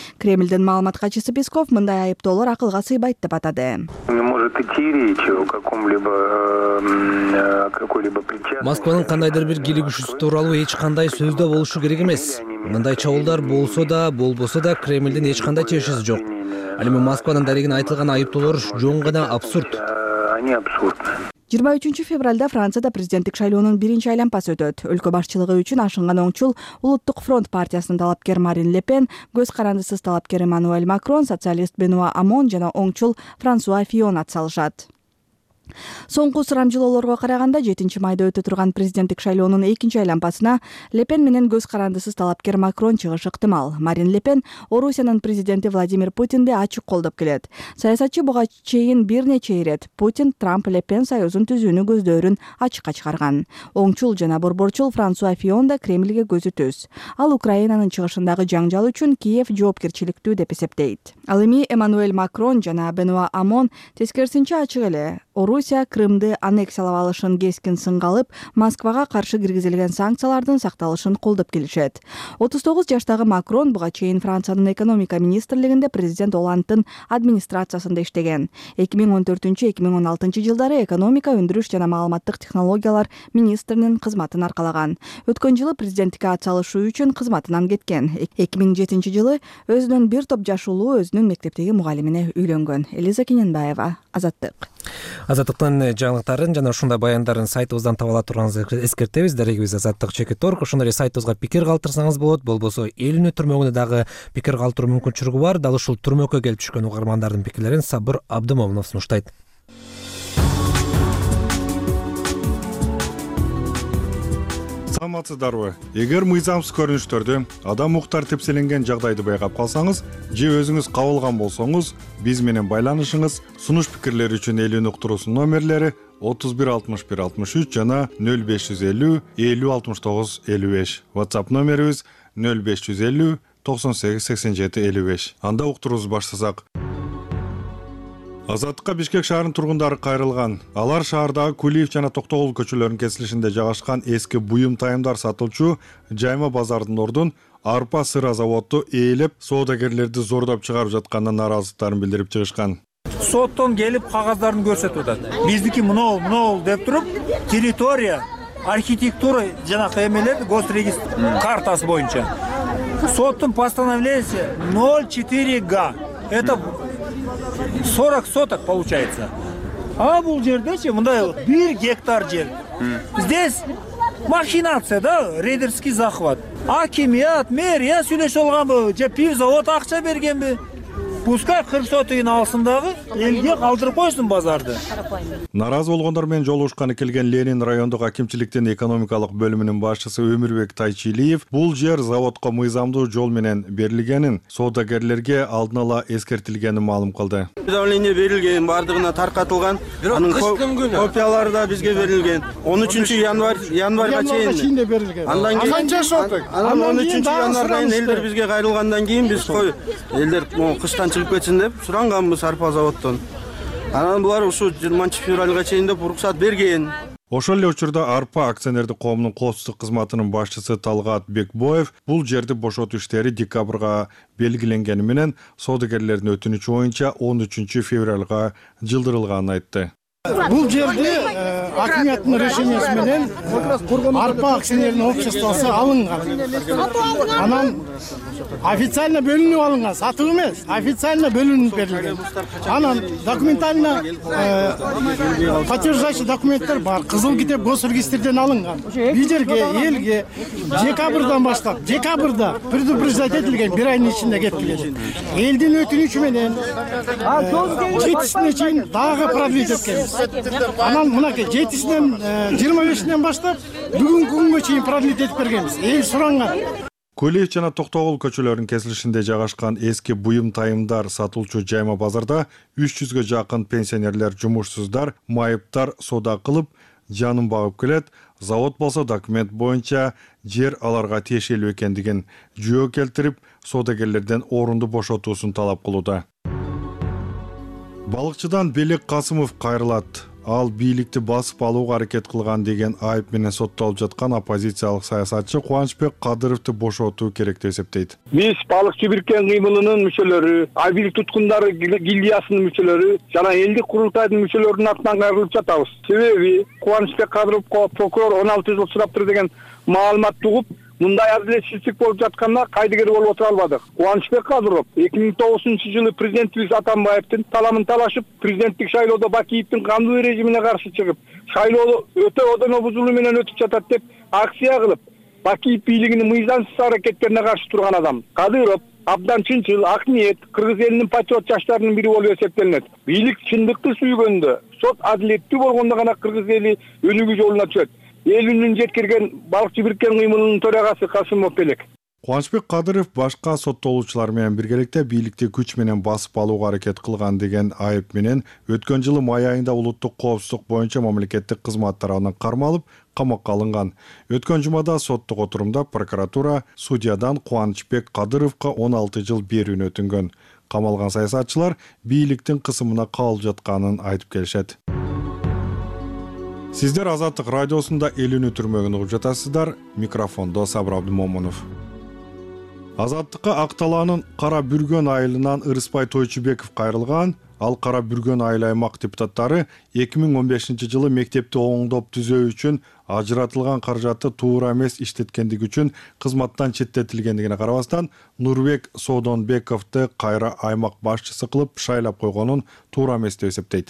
Кремлдин маалымат катчысы Песков мындай айыптоолор акылга сыйбайт деп атады. Не может идти речи о каком-либо какой-либо причастности. Москванын кандайдыр бир кийлигишүүсү тууралуу эч кандай сөздө болушу керек эмес. Мындай чабуулдар болсо да, болбосо да Кремлдин эч кандай чечиши жок. Ал эми Москванын дарегине айтылган айыптоолор жөн гана абсурд. Они абсурдны. 23 февралда Францияда президенттик шайлоонун биринчи айланпасы өтөт. Өлкө башчылыгы үчүн ашынган оңчул Улуттук фронт партиясынын талапкер Марин Ле Пен, көз карандысыз талапкер Эммануэль Макрон, социалист Бенуа Амон жана оңчул Франсуа Фион атсалышат. Соңку сурамжылоолорго караганда 7 майда өтө турган президенттик шайлоонун экинчи айланпасына Ле Пен менен көз карандысыз талапкер Макрон чыгышы ыктымал. Марин Ле Пен Орусиянын президенти Владимир Путинди ачык колдоп келет. Саясатчы буга чейин бир нече ирет Путин Трамп Ле Пен союзун түзүүнү көздөрүн ачыкка чыгарган. Оңчул жана борборчул Франсуа Фион да Кремлге көзү түз. Ал Украинанын чыгышындагы жаңжал үчүн Киев жоопкерчиликтүү деп эсептейт. Ал эми Эммануэль Макрон жана Бенуа Амон тескерисинче ачык эле Орусия Крымды аннексиялап алышын кескин сынга алып, Москвага каршы киргизилген санкциялардын сакталышын колдоп келишет. 39 жаштагы Макрон буга чейин Франциянын экономика министрлигинде президент Оландтын администрациясында иштеген. 2014-2016 жылдары экономика, өндүрүш жана маалыматтык технологиялар министринин кызматын аркалаган. Өткөн жылы президенттикке атсалышуу үчүн кызматынан кеткен. 2007 жылы өзүнүн бир топ жашуулуу өзүнүн мектептеги мугалимине үйлөнгөн. Элиза Кененбаева, Азаттык. Азаттыктын жаңылыктарын жана ушундай баяндарын сайтыбыздан таба ала турганыңызды эскертебиз. Дарегибиз azattik.org. Ошондой эле сайтыбызга пикир калтырсаңыз болот. Болбосо эл үнү түрмөгүнө дагы пикир калтыруу мүмкүнчүлүгү бар. Дал ушул түрмөккө келип түшкөн угармандардын пикирлерин Сабыр Абдымомунов сунуштайт. Саламатсыздарбы? Эгер мыйзамсыз көрүнүштөрдү, адам укуктары тепселенген жагдайды байкап калсаңыз, же өзүңүз кабылган болсоңуз, биз менен байланышыңыз. Сунуш пикирлер үчүн эл үнү уктуруусунун номерлери 31 61 63 жана 0550 50 69 55. WhatsApp номерибиз 0550 98 87 55. Анда уктуруубузду баштасак. Азаттыкка Бишкек шаарынын тургундары кайрылган. Алар шаардагы Кулиев жана Токтогул көчөлөрүнүн кесилишинде жайгашкан эски буюм тайымдар сатылчу Жайма базардын ордун арпа сыра заводу ээлеп, соодагерлерди зордоп чыгарып жатканына нааразылыктарын билдирип чыгышкан. Соттон келип кагаздарын көрсөтүп атат. Биздики мынау деп туруп, территория, архитектура жанакы эмелер госрегистр картасы боюнча. Соттун постановлениеси 04 га. Это 40 соток получается. А бул жердечи мындай 1 гектар жер. Здесь махинация, да, рейдерский захват. Акимият, мэрия сүйлөшүп алганбы, же пивзавод акча бергенби? Пускай 40 сотыгын алсын дагы, элге калтырып койсун базарды. Наразы болгондор менен жолугушканы келген Ленин райондук акимчиликтин экономикалык бөлүмүнүн башчысы Өмүрбек Тайчилиев бул жер заводко мыйзамдуу жол менен берилгенин, соодагерлерге алдын ала эскертилгенин маалым кылды. Давление берилген, бардыгына таркатылган, анын копиялары да бизге берилген. 13 январга чейин берилген. Андан кийин канча соток? Анан 13 январга элдер бизге кайрылгандан кийин биз элдер кыштан чыгып кетсин деп суранганбыз арпа заводдон. Анан булар ушу 20 февралга чейин деп уруксат берген. Ошол эле учурда арпа акционердик коомунун коопсуздук кызматынын башчысы Талгат Бекбоев бул жерди бошотуу иштери декабрга белгиленгени менен соодагерлердин өтүнүчү боюнча 13 февралга жылдырылганын айтты. Бул жерди акимияттын решениясы менен арпа акционердин обществосу алынган. Анан официально бөлүнүп алынган, сатып эмес, официально бөлүнүп берилген. Анан документально подтверждающий документтер бар. Кызыл китеп госрегистрден алынган. Бул жерге элге декабрдан баштап, декабрда предупреждать этилген, бир айдын ичинде кетип келет. Элдин өтүнүчү менен жетисине чейин дагы продлить эткенбиз. Анан мынакей 7-синен 25-инен баштап бүгүнкү күнгө чейин продлить этип бергенбиз. Эл суранган. Кулиев жана Токтогул көчөлөрүнүн кесилишинде жайгашкан эски буюм тайымдар сатылчу Жайма базарда 300гө жакын пенсионерлер, жумушсуздар, майыптар соода кылып, жанын багып келет. Завод болсо документ боюнча жер аларга тиешелүү экендигин жөө келтирип, соодагерлерден орунду бошотуусун талап кылууда. Балыкчыдан Белек Касымов кайрылат. ал бийликти басып алууга аракет кылган деген айып менен соттолуп жаткан оппозициялык саясатчы Кубанычбек Кадыровду бошотуу керек деп эсептейт. Биз балыкчы биркен кыймылынын мүчөлөрү, Айбилик туткундары гильдиясынын мүчөлөрү жана элдик курултайдын мүчөлөрүнүн артынан кайрылып жатабыз. Себеби Кубанычбек Кадыровго прокурор 16 жыл сураптыр деген маалымат тугуп, мындай адилетсиздик болуп жатканда кайдыгер болуп отура албадык. Кубанычбек Кадыров 2009-жылы президентибиз Атамбаевдин таламын талашып, президенттик шайлоодо Бакиевдин кандуу режимине каршы чыгып, шайлоо өтө одоно бузулуу менен өтүп жатат деп акция кылып, Бакиев бийлигинин мыйзамсыз аракеттерине каршы турган адам. Кадыров абдан чынчыл, ак ниет, кыргыз элинин патриот жаштарынын бири болуп эсептелинет. Бийлик чындыкты сүйгөндө, сот адилеттүү болгондо гана кыргыз эли өнүгүү жолуна түшөт. Эл үнүн жеткирген балыкчы биркен кыймылынын төрагасы Касымов Белек. Кубанычбек Кадыров башка соттолуучулар менен биргеликте бийликти күч менен басып алууга аракет кылган деген айып менен өткөн жылы май айында улуттук коопсуздук боюнча мамлекеттик кызмат тарабынан кармалып, камакка алынган. Өткөн жумада соттук отурумда прокуратура судьядан Кубанычбек Кадыровго 16 жыл берүүнү өтүнгөн. Камалган саясатчылар бийликтин кысымына калып жатканын айтып келишет. Сиздер Азаттык радиосунда эл үнү түрмөгүн угуп жатасыздар. Микрофондо Сабыр Абдымомунов. Азаттыкка Акталаанын Кара Бүргөн айылынан Ырыспай Тойчубеков кайрылган. Ал Кара Бүргөн айыл аймак депутаттары 2015-жылы мектепти оңдоп түзөө үчүн ажыратылган каражатты туура эмес иштеткендиги үчүн кызматтан четтетилгендигине карабастан Нурбек Содонбековду кайра аймак башчысы кылып шайлап койгонун туура эмес деп эсептейт.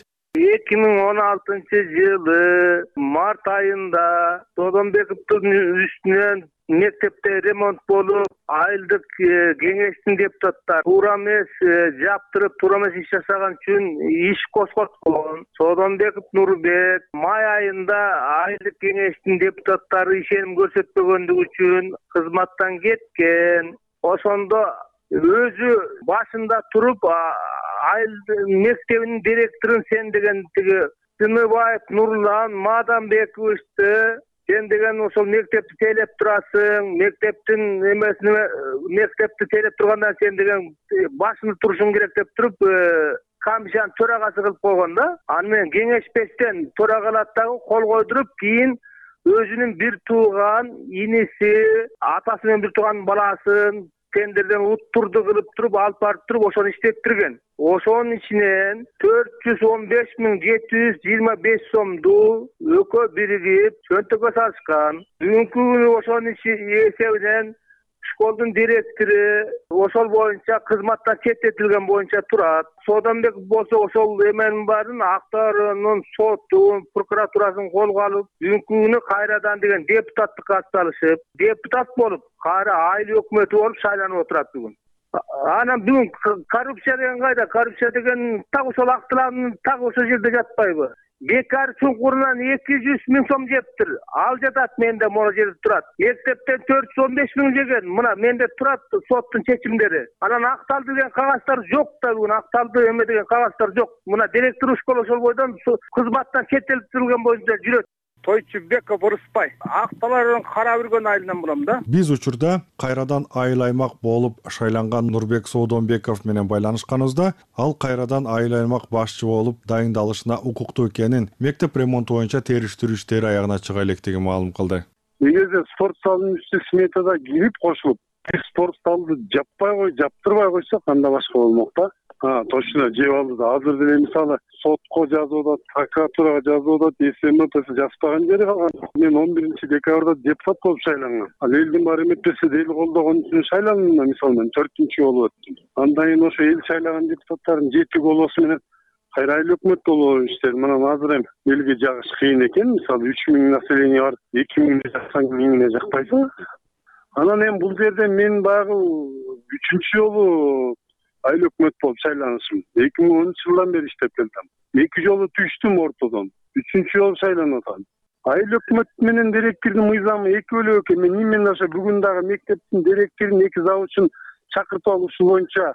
2016-жылы март айында Содонбековдун үстүнөн мектепте ремонт болуп, айылдык кеңештин депутаттары туура эмес жаптырып, туура эмес иш жасаган үчүн иш козготкон. Содонбеков Нурбек май айында айылдык кеңештин депутаттары ишеним көрсөтпөгөндүгү үчүн кызматтан кеткен. Ошондо өзү башында туруп айыл мектебинин директорун сен деген тиги Сыныбаев Нурлан Мадамбековичти сен деген ошол мектепти тейлеп турасың, мектептин эмесине мектепти тейлеп тургандан сен деген башында турушуң керек деп туруп комиссиянын төрагасы кылып койгон да. Аны менен кеңешпестен төрагалаттагы кол койдуруп, кийин өзүнүн бир тууган иниси, атасы менен бир тууган баласын тендерден уттурду кылып туруп, алып барып туруп, ошону иштеттирген. Ошонун ичинен 415.725 сомду экөө биригип чөнтөккө салышкан. Бүгүнкү күнү ошонун эсебинен школдун директору ошол боюнча кызматтан четтетилген боюнча турат. Содонбеков болсо ошол эменин баарын Актаанын сотун, прокуратурасын колго алып, бүгүнкү күнү кайрадан деген депутаттыкка атталышып, депутат болуп, кайра айыл өкмөтү болуп шайланып отурат бүгүн. Анан бүгүн коррупция деген кайда? Коррупция деген так ошол Актаанын так ошол жерде жатпайбы? Бекар чуңкурунан 200 миң сом жептир. Ал жатат, менде моно жерде турат. Мектептен 415 миң жеген. Мына менде турат соттун чечимдери. Анан акталды деген кагаздар жок да бүгүн. Акталды эме деген кагаздар жок. Мына директор школа ошол бойдон кызматтан четтетилген боюнча жүрөт. Тойчубеков Ырыспай. Акталаанын Кара Бүргөн айылынан булам да. Биз учурда кайрадан айыл аймак болуп шайланган Нурбек Содонбеков менен байланышканыбызда, ал кайрадан айыл аймак башчы болуп дайындалышына укуктуу экенин, мектеп ремонту боюнча териштирүү иштери аягына чыга электигин маалым кылды. Эгерде спорт залынын үстү сметада кирип кошулуп, спорт залды жаптырбай койсок, анда башка болмок да. Точно жеп алды да. Азыр деле мисалы сотко жазып атат, прокуратурага жазып атат, СМПС жазбаган жери калган. Мен 11 декабрда депутат болуп шайлангам. Ал элдин баары эметпесе эл колдогон үчүн шайландым, мисалы мен 4-чү болуп өттүм. Андан кийин ошо эл шайлаган депутаттардын 7 болосу менен кайра айыл өкмөт болуу иштери. Мына азыр эми элге жагыш кыйын экен. Мисалы 3000 население бар, 2000 жаксаң 1000 жакпайсың. Анан эми бул жерде мен баягы 3-чү жолу айыл өкмөт болуп шайланышым. 2010-жылдан бери иштеп келдим. 2 жолу түштүм ортодон. 3-чү жолу шайланып атам. Айыл өкмөт менен директордун мыйзамы эки бөлөк экен. Мен именно ошо бүгүн дагы мектептин директорун 2 завучун чакыртып алышы боюнча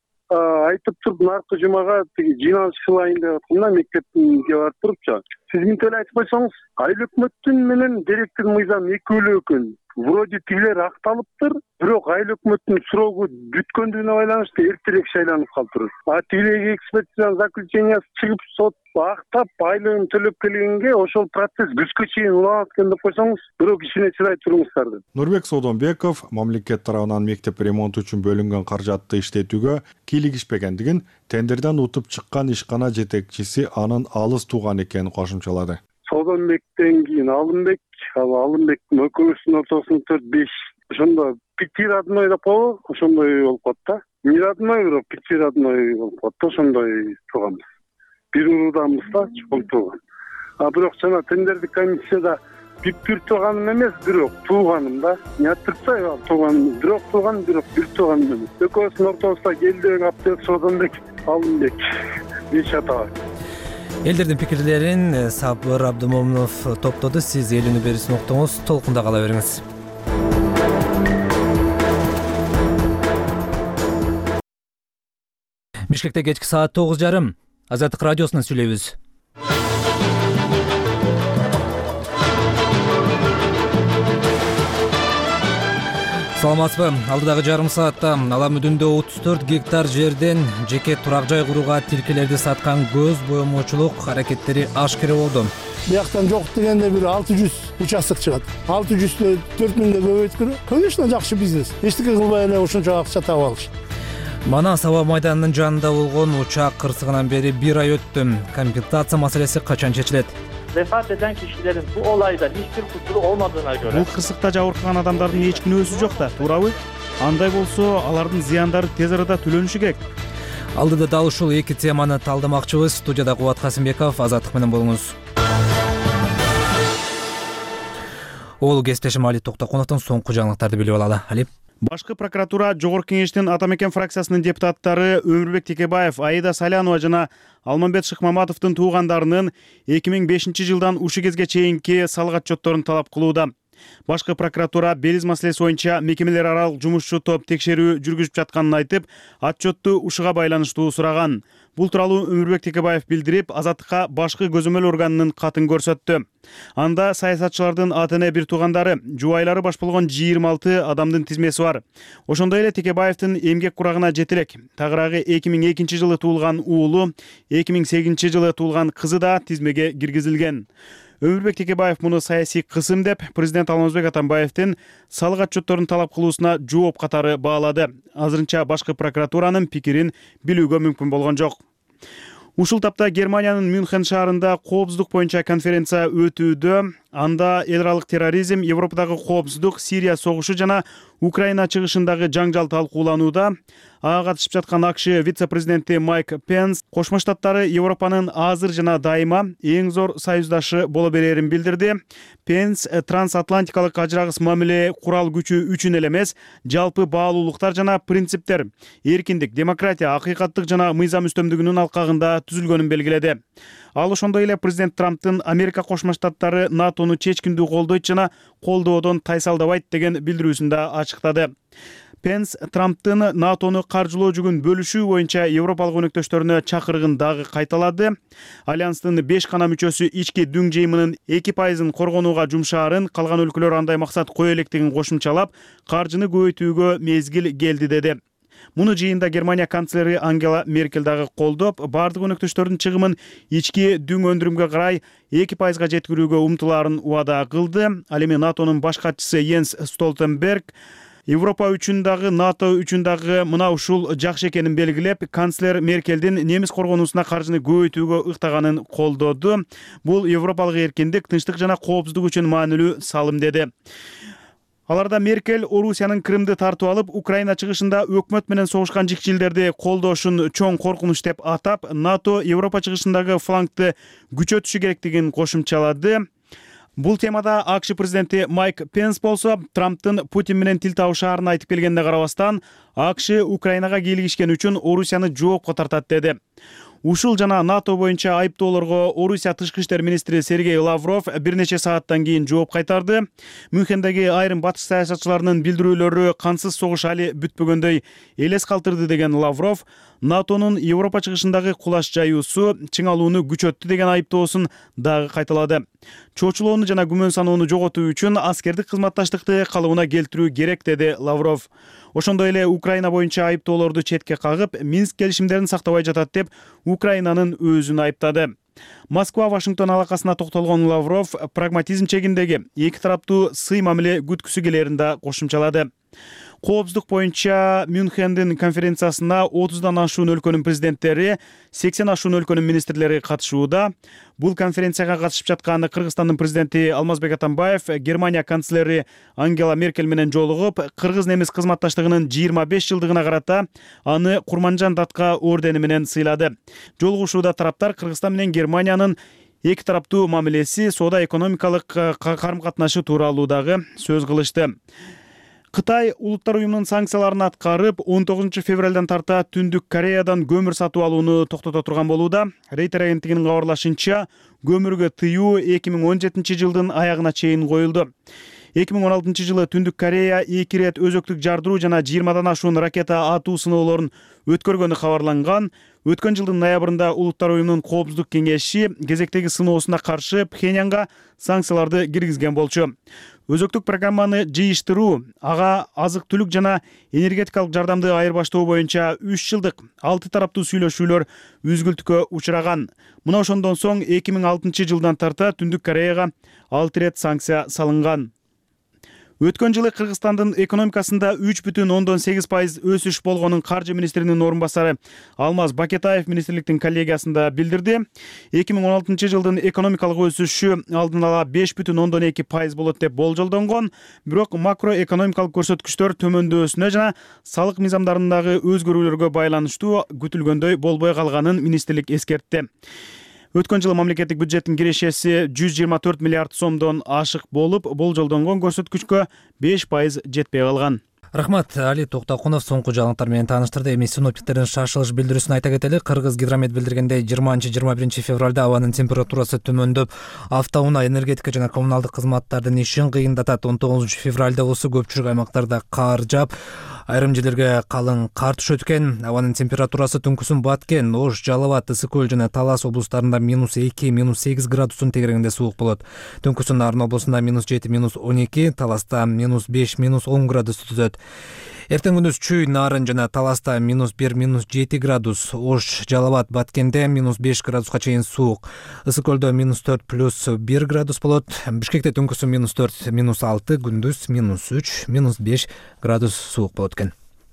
айтып туруп, наркы жумага тиги жыйналыш кылайын деп аткам да, мектептинге барып турупчу. Сиз мынтип эле айтып койсоңуз, айыл өкмөттүн менен директордун мыйзамы эки бөлөк экен. вроде тигилер акталыптыр, бирок айыл өкмөттүн срогу бүткөндүгүнө байланыштуу эртерээк шайланып калыптыр. А тигилерге экспертизанын заключениясы чыгып сот актап айлыгын төлөп келгенге ошол процесс күзгө чейин уланат экен деп койсоңуз, бирок ишине чыдай туруңуздар деп. Нурбек Содонбеков мамлекет тарабынан мектеп ремонту үчүн бөлүнгөн каражатты иштетүүгө кийлигишпегендигин, тендерден утуп чыккан ишкана жетекчиси анын алыс тууган экенин кошумчалады. Содонбектен кийин Алымбек, Алымбектин экөөбүздүн ортосунда 4-5 ошондо пяти родной деп коебу, ошондой болуп калат да. Не родной, бирок пяти родной болуп калат да, ошондой тууганбыз. Бир урууданбыз да, чоң тууган. А бирок жана тендердик комиссияда бир тууганым эмес, бирок тууганым да. Не аттырса, тууганым, бирок тууган, бирок бир тууганым эмес. Экөөбүздүн ортосунда Келдебек Абдыбек, Содонбек, Алымбек 5 ата бар. Элдердин пикирлерин Сабыр Абдымомунов топтоду. Сиз эл үнү берүүсүн уктуңуз, толкунда кала бериңиз. Бишкекте кечки саат 9:30. Азаттык радиосунан сүйлөйбүз. Саламатсызбы? Алдыдагы жарым саатта Ала Мүдүндө 34 гектар жерден жеке турак жай курууга тилкелерди саткан көз боемочулук аракеттери ашкере болду. Бияктан жок дегенде бир 600 участок чыгат. 600-тө 4000 көбөйткөрө, конечно, жакшы бизнес. Эчтеке кылбай эле ошончо акча таап алыш. Манас аба майданынын жанында болгон учак кырсыгынан бери 1 ай өттү. Компенсация маселеси качан чечилет? Vefat eden kişilerin bu olayda hiçbir kusuru olmadığına göre... Бул кырсыкта жабыркаган адамдардын эч күнөөсү жок да, туурабы? Андай болсо, алардын зыяндары тез арада төлөнүшү керек. Алдыда дал ушул эки теманы талдамакчыбыз. Студияда Кубат Касымбеков, Азаттык менен болуңуз. Ол кесиптешим Али Токтокуновдун соңку жаңылыктарды билип алалы. Али. Башкы прокуратура Жогорку Кеңештин Ата Мекен фракциясынын депутаттары Өмүрбек Текебаев, Аида Салянова жана Алмамбет Шыкмаматовдун туугандарынын 2005-жылдан ушу кезге чейинки салык отчетторун талап кылууда. Башкы прокуратура белиз маселеси боюнча мекемелер аралык жумушчу топ текшерүү жүргүзүп жатканын айтып, отчетту ушуга байланыштуу сураган. Бул тууралуу Өмүрбек Текебаев билдирип, Азаттыкка башкы көзөмөл органынын катын көрсөттү. Анда саясатчылардын ата-эне бир туугандары, жубайлары баш болгон 26 адамдын тизмеси бар. Ошондой эле Текебаевдин эмгек курагына жетирек. Тагыраагы 2002-жылы туулган уулу, 2008-жылы туулган кызы да тизмеге киргизилген. Өмүрбек Текебаев муну саясий кысым деп, президент Алмазбек Атамбаевдин салык отчетторун талап кылуусуна жооп катары баалады. Азырынча башкы прокуратуранын пикирин билүүгө мүмкүн болгон жок. Ушул тапта Германиянын Мюнхен шаарында коопсуздук боюнча конференция өтүүдө. Анда эл аралык терроризм, Европадагы коопсуздук, Сирия согушу жана Украина чыгышындагы жаңжал талкууланууда. Ага катышып жаткан АКШ вице-президенти Майк Пенс Кошмо Штаттары Европанын азыр жана дайыма эң зор союздашы боло берерин билдирди. Пенс трансатлантикалык ажырагыс мамиле курал күчү үчүн эле эмес, жалпы баалуулуктар жана принциптер, эркиндик, демократия, акыйкаттык жана мыйзам үстөмдүгүнүн алкагында түзүлгөнүн белгиледи. Ал ошондой эле президент Трамптын Америка Кошмо Штаттары НАТОну чечкиндүү колдойт жана колдоодон тайсалдабайт деген билдирүүсүндө ачыктады. Пенс Трамптын НАТОну каржылоо жүгүн бөлүшүү боюнча Европалык өнөктөштөрүнө чакырыгын дагы кайталады. Альянстын 5 гана мүчөсү ички дүң жыйымынын 2% коргонууга жумшаарын, калган өлкөлөр андай максат кое электигин кошумчалап, каржыны көбөйтүүгө мезгил келди деди. Муну жыйында Германия канцлери Ангела Меркель дагы колдоп, бардык өнөктөштөрдүн чыгымын ички дүң өндүрүмгө карай 2%га жеткирүүгө умтулаарын убада кылды. Ал эми НАТОнун баш катчысы Йенс Столтенберг Европа үчүн дагы, НАТО үчүн дагы мына ушул жакшы экенин белгилеп, канцлер Меркелдин немис коргонуусуна каржыны көбөйтүүгө ыктаганын колдоду. Бул европалык эркиндик, тынчтык жана коопсуздук үчүн маанилүү салым деди. Аларда Меркель Орусиянын Крымды тартып алып, Украина чыгышында өкмөт менен согушкан жикчилдерди колдошун чоң коркунуч деп атап, НАТО Европа чыгышындагы флангды күчөтүшү керектигин кошумчалады. Бул темада АКШ президенти Майк Пенс болсо, Трамптын Путин менен тил табышаарын айтып келгенде карабастан, АКШ Украинага кийлигишкен үчүн Орусияны жоопко тартат деди. Ушул жана НАТО боюнча айыптоолорго Орусия тышкы иштер министри Сергей Лавров бир нече сааттан кийин жооп кайтарды. Мюнхендеги айрым батыш саясатчыларынын билдирүүлөрү кансыз согуш али бүтпөгөндөй элес калтырды деген Лавров, НАТОнун Европа чыгышындагы кулаш жаюусу чыңалууну күчөттү деген айыптоосун дагы кайталады. Чочулоону жана күмөн саноону жоготуу үчүн аскердик кызматташтыкты калыбына келтирүү керек, деди Лавров. Ошондой эле Украина боюнча айыптоолорду четке кагып, Минск келишимдерин сактабай жатат деп Украинанын өзүн айыптады. Москва-Вашингтон алакасына токтолгон Лавров прагматизм чегиндеги эки тараптуу сый мамиле күткүсү келерин да кошумчалады. Коопсуздук боюнча Мюнхендин конференциясына 30дан ашуун өлкөнүн президенттери, 80 ашуун өлкөнүн министрлери катышууда. Бул конференцияга катышып жаткан Кыргызстандын президенти Алмазбек Атамбаев Германия канцлери Ангела Меркель менен жолугуп, кыргыз-немис кызматташтыгынын 25 жылдыгына карата аны Курманжан датка ордени менен сыйлады. Жолугушууда тараптар Кыргызстан менен Германиянын эки тараптуу мамилеси, соода-экономикалык карым-катнашы тууралуу дагы сөз кылышты. Кытай Улуттар уюмунун санкцияларын аткарып, 19 февралдан тарта Түндүк Кореядан көмүр сатып алууну токтото турган болууда. Рейтер агенттигинин кабарлашынча, көмүргө тыюу 2017 жылдын аягына чейин коюлду. 2016 жылы Түндүк Корея 2 рет өзөктүк жардыруу жана 20дан ашуун ракета атуу сыноолорун өткөргөнү кабарланган. Өткөн жылдын ноябрында Улуттар уюмунун коопсуздук кеңеши кезектеги сыноосуна каршы Пхеньянга санкцияларды киргизген болчу. Өзөктүк программаны жыйыштыруу, ага азык-түлүк жана энергетикалык жардамды айырбаштоо боюнча 3 жылдык 6 тараптуу сүйлөшүүлөр үзгүлтүккө учураган. Мына ошондон соң 2006 жылдан тарта Түндүк Кореяга 6 рет санкция салынган. Өткөн жылы Кыргызстандын экономикасында 3,8% өсүш болгонун каржы министринин орун басары Алмаз Бакетаев министрликтин коллегиясында билдирди. 2016 жылдын экономикалык өсүшү алдын ала 5,2% болот деп болжолдонгон, бирок макроэкономикалык көрсөткүчтөр төмөндөсүнө жана салык мыйзамдарындагы өзгөрүүлөргө байланыштуу күтүлгөндөй болбой калганын министрлик эскертти. Өткөн жылы мамлекеттик бюджеттин кирешеси 124 миллиард сомдон ашык болуп, болжолдонгон көрсөткүчкө 5% жетпей калган. Рахмат, Али Токтокунов соңку жаңылыктар менен тааныштырды. Эми синоптиктердин шашылыш билдирүүсүн айта кетели. Кыргыз гидромет билдиргендей 20-21 февралда абанын температурасы төмөндөп, автоунаа, энергетика жана коммуналдык кызматтардын ишин кыйындатат. 19 февралда болсо көпчүлүк аймактарда кар жаап, айрым жерлерге калың кар түшөт экен. Абанын температурасы түнкүсүн Баткен, Ош, Жалал абад, Ысык көл жана Талас облустарында -2, -8 градустун тегерегинде суук болот. Түнкүсүн Нарын облусунда -7, -12, Таласта -5, -10 градус түзөт. Эртең күндүз Чүй, Нарын жана Таласта -1, -7 градус, Ош, Жалал абад, Баткенде -5 градуска чейин суук. Ысык көлдө -4 +1 градус болот. Бишкекте түнкүсүн -4, -6, күндүз -3, -5 градус суук болот экен.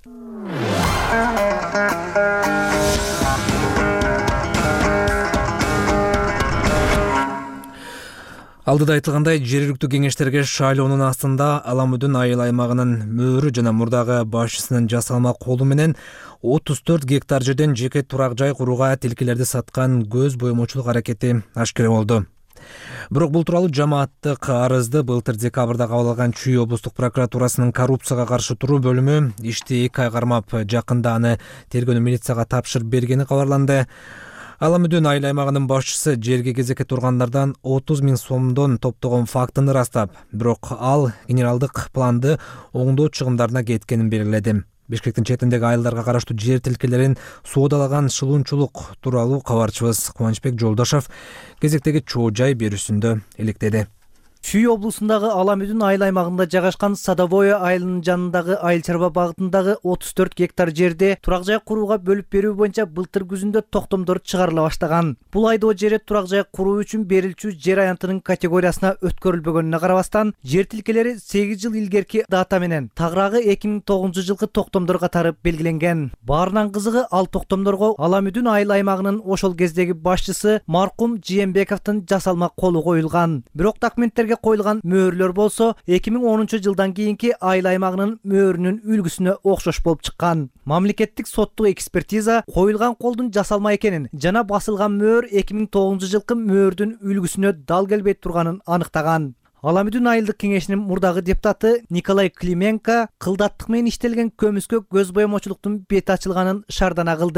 Алдыда айтылгандай, жергиликтүү кеңештерге шайлоонун астында Аламүдүн айыл аймагынын мөөрү жана мурдагы башчысынын жасалма колу менен 34 гектар жерден жеке турак жай курууга тилкелерди саткан көз боемочулук аракети ашкера болду. Бирок бул тууралуу жамааттык арызды былтыр декабрда кабыл алган Чүй облустук прокуратурасынын коррупцияга каршы туруу бөлүмү ишти 2 ай кармап, жакында аны тергөөнү милицияга тапшырып бергени кабарланды. Аламүдүн айыл аймагынын башчысы жерге кезекке тургандардан 30 000 сомдон топтогон фактыны ырастап, бирок ал генералдык планды оңдоо чыгымдарына кеткенин белгиледи. Бишкектин четиндеги айылдарга караштуу жер тилкелерин соодалаган шылуунчулук тууралуу кабарчыбыз Кубанычбек Жолдошов кезектеги чоо жай берүүсүндө иликтеди. Чүй облусундагы Аламүдүн айыл аймагында жайгашкан Садовое айылынын жанындагы айыл чарба багытындагы 34 гектар жерде турак жай курууга бөлүп берүү боюнча былтыр күзүндө токтомдор чыгарыла баштаган. Бул айдоо жери турак жай куруу үчүн берилчү жер аянтынын категориясына өткөрүлбөгөнүнө карабастан, жер тилкелери 8 жыл илгерки дата менен тагыраагы 2009 жылкы токтомдор катары белгиленген. Баарынан кызыгы, ал токтомдорго Аламүдүн айыл аймагынын ошол кездеги башчысы маркум Жиембековдун жасалма колу коюлган. Бирок документтерге коюлган мөөрлөр болсо 2010 жылдан кийинки айыл аймагынын мөөрүнүн үлгүсүнө окшош болуп чыккан. Мамлекеттик соттук экспертиза коюлган колдун жасалма экенин жана басылган мөөр 2009 жылкы мөөрдүн үлгүсүнө дал келбей турганын аныктаган. Аламүдүн айылдык кеңешинин мурдагы депутаты Николай Клименко кылдаттык менен иштелген көмүскө көз боемочулуктун бети ачылганын шаардана кылды.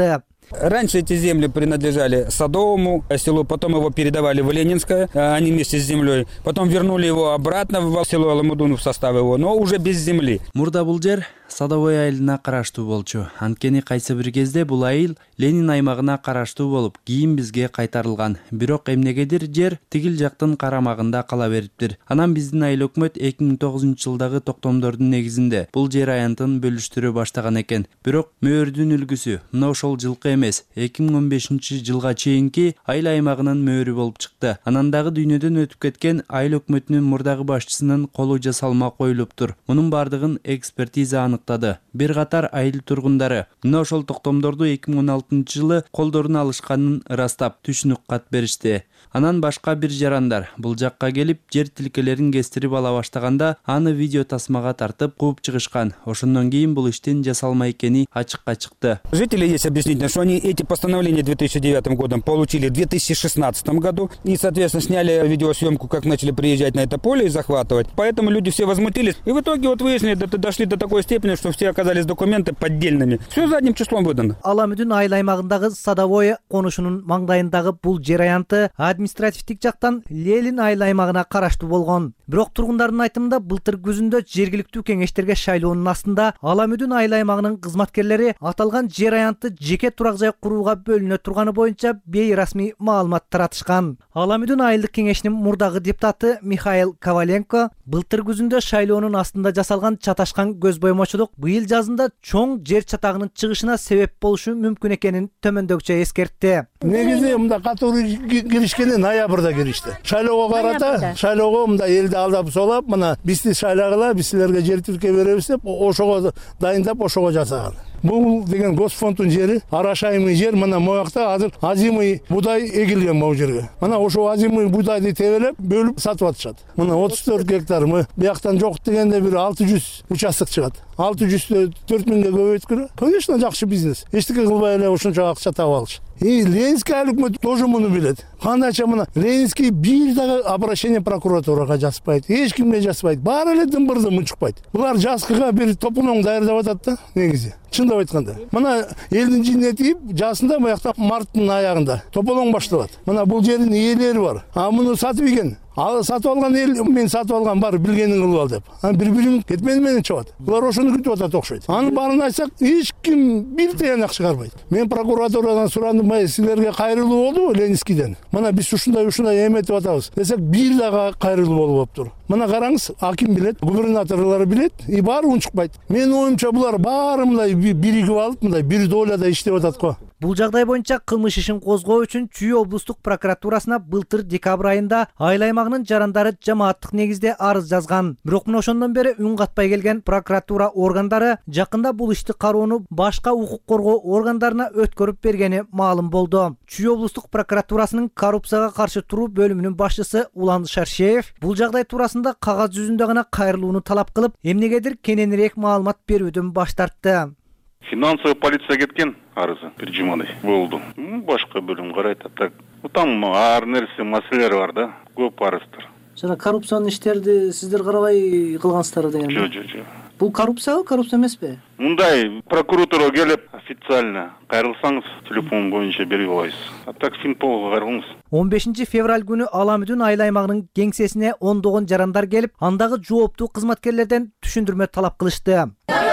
Раньше эти земли принадлежали Садовому селу, потом его передавали в Ленинское, они вместе с землей. Потом вернули его обратно в село Аламудун в состав его, но уже без земли. Мурда бул жер Садовой айылына караштуу болчу. Анткени кайсы бир кезде бул айыл Ленин аймагына караштуу болуп, кийин бизге кайтарылган. Бирок эмнегедир жер тигил жактын карамагында кала бериптир. Анан биздин айыл өкмөт 2009-жылдагы токтомдордун негизинде бул жер аянтын бөлүштүрө баштаган экен. Бирок мөөрдүн үлгүсү мына ошол жылкы эмес, 2015-жылга чейинки айыл аймагынын мөөрү болуп чыкты. Анан дагы дүйнөдөн өтүп кеткен айыл өкмөтүнүн мурдагы башчысынын колу жасалма коюлуптур. Мунун бардыгын экспертиза аныктады. Бир катар айыл тургундары мына ошол токтомдорду 2016-жылы колдоруна алышканын ырастап түшүнүк кат беришти. Анан башка бир жарандар бул жакка келип жер тилкелерин кестирип ала баштаганда аны видео тасмага тартып кууп чыгышкан. Ошондон кийин бул иштин жасалма экени ачыкка чыкты. Жители есть объяснительно, что они эти постановления 2009 годом получили в 2016 году и, соответственно, сняли видеосъемку, как начали приезжать на это поле и захватывать. Поэтому люди все возмутились. И в итоге вот выяснили, дошли до такой степени, что все оказались документы поддельными. Все задним числом выдано. Аламүдүн айыл аймагындагы Садовое конушунун маңдайындагы бул жер аянты административдик жактан Ленин айыл аймагына караштуу болгон. Бирок тургундардын айтымында былтыр күзүндө жергиликтүү кеңештерге шайлоонун астында Аламүдүн айыл аймагынын кызматкерлери аталган жер аянты жеке турак жай курууга бөлүнө турганы боюнча бейрасмий маалымат таратышкан. Аламүдүн айылдык кеңешинин мурдагы депутаты Михаил Коваленко былтыр күзүндө шайлоонун астында жасалган чаташкан көз боймочулук быйыл жазында чоң жер чатагынын чыгышына себеп болушу мүмкүн экенин төмөндөгүчө эскертти. Негизи мында катуу киришкени ноябрда киришти. Шайлоого карата, шайлоого мында элди алдап солап, мына бизди шайлагыла, биз силерге жер тилке беребиз деп, ошого дайындап, ошого жасаган. Бул деген госпондун жери, арашайымый жер, мына моякта азыр азимый будай эгилген бул жерге. Мына ошо азимый будайды тебелеп, бөлүп сатып атышат. Мына 34 гектар, бияктан жок дегенде бир 600 участок чыгат. 600 4000ге көбөйткүлө. Конечно, жакшы бизнес. Эчтеке кылбай эле ушунча акча таап алыш. И Ленинский айыл өкмөтү тоже муну билет. Кандайча мына Ленинский бир дагы обращение прокуратурага жазбайт, эч кимге жазбайт. Баары эле дымбырды мынчукпайт. Булар жазкыга бир топуноң даярдап атат да, негизи. Чындап айтканда. Мына элдин жинне тийип, жасында буякта марттын аягында тополоң башталат. Мына бул жердин ээлери бар. А муну сатып ийген. Ал сатып алган эл мен сатып алган бар билгенин кылып ал деп. Бири-бирин кетмени менен чыгат. Булар ошону күтүп атат окшойт. Анын баарын айтсак, эч ким бир тыянак чыгарбайт. Мен прокуратурадан сурандым, силерге кайрылуу болдубу Ленинскийден? Мына биз ушундай эметип атабыз. Десек, бир дагы кайрылуу болуп тур. Мына караңыз, аким билет, губернаторлор билет, и баары унчукпайт. Менин оюмча булар баары мындай биригип алып, мындай бир доляда иштеп атат го. Бул жагдай боюнча кылмыш ишин козгоо үчүн Чүй облустук прокуратурасына былтыр декабрь айында айыл аймагынын жарандары жамааттык негизде арыз жазган. Бирок мына ошондон бери үн катпай келген прокуратура органдары жакында бул ишти кароону башка укук коргоо органдарына өткөрүп бергени маалым болду. Чүй облустук прокуратурасынын коррупцияга каршы туруу бөлүмүнүн башчысы Улан Шаршеев бул жагдай туурасында кагаз жүзүндө гана кайрылууну талап кылып, эмнегедир кененирээк маалымат берүүдөн баш тартты. Финансовая полиция кеткен арызы Перджимадай болду. Башка бөлүм карайт. Так, там ар нерсе маселелер бар да, көп арыздар. Жана коррупциянын иштерди сиздер карабай кылгансыздар деген. Жок. Бул коррупция эмеспи? Мындай прокуратурага келип официально кайрылсаңыз, телефон боюнча берип аласыз. А так Финполго кайрылыңыз. 15 февраль күнү Аламүдүн айыл аймагынын кеңсесине ондогон жарандар келип, андагы жооптуу кызматкерлерден түшүндүрмө талап кылышты.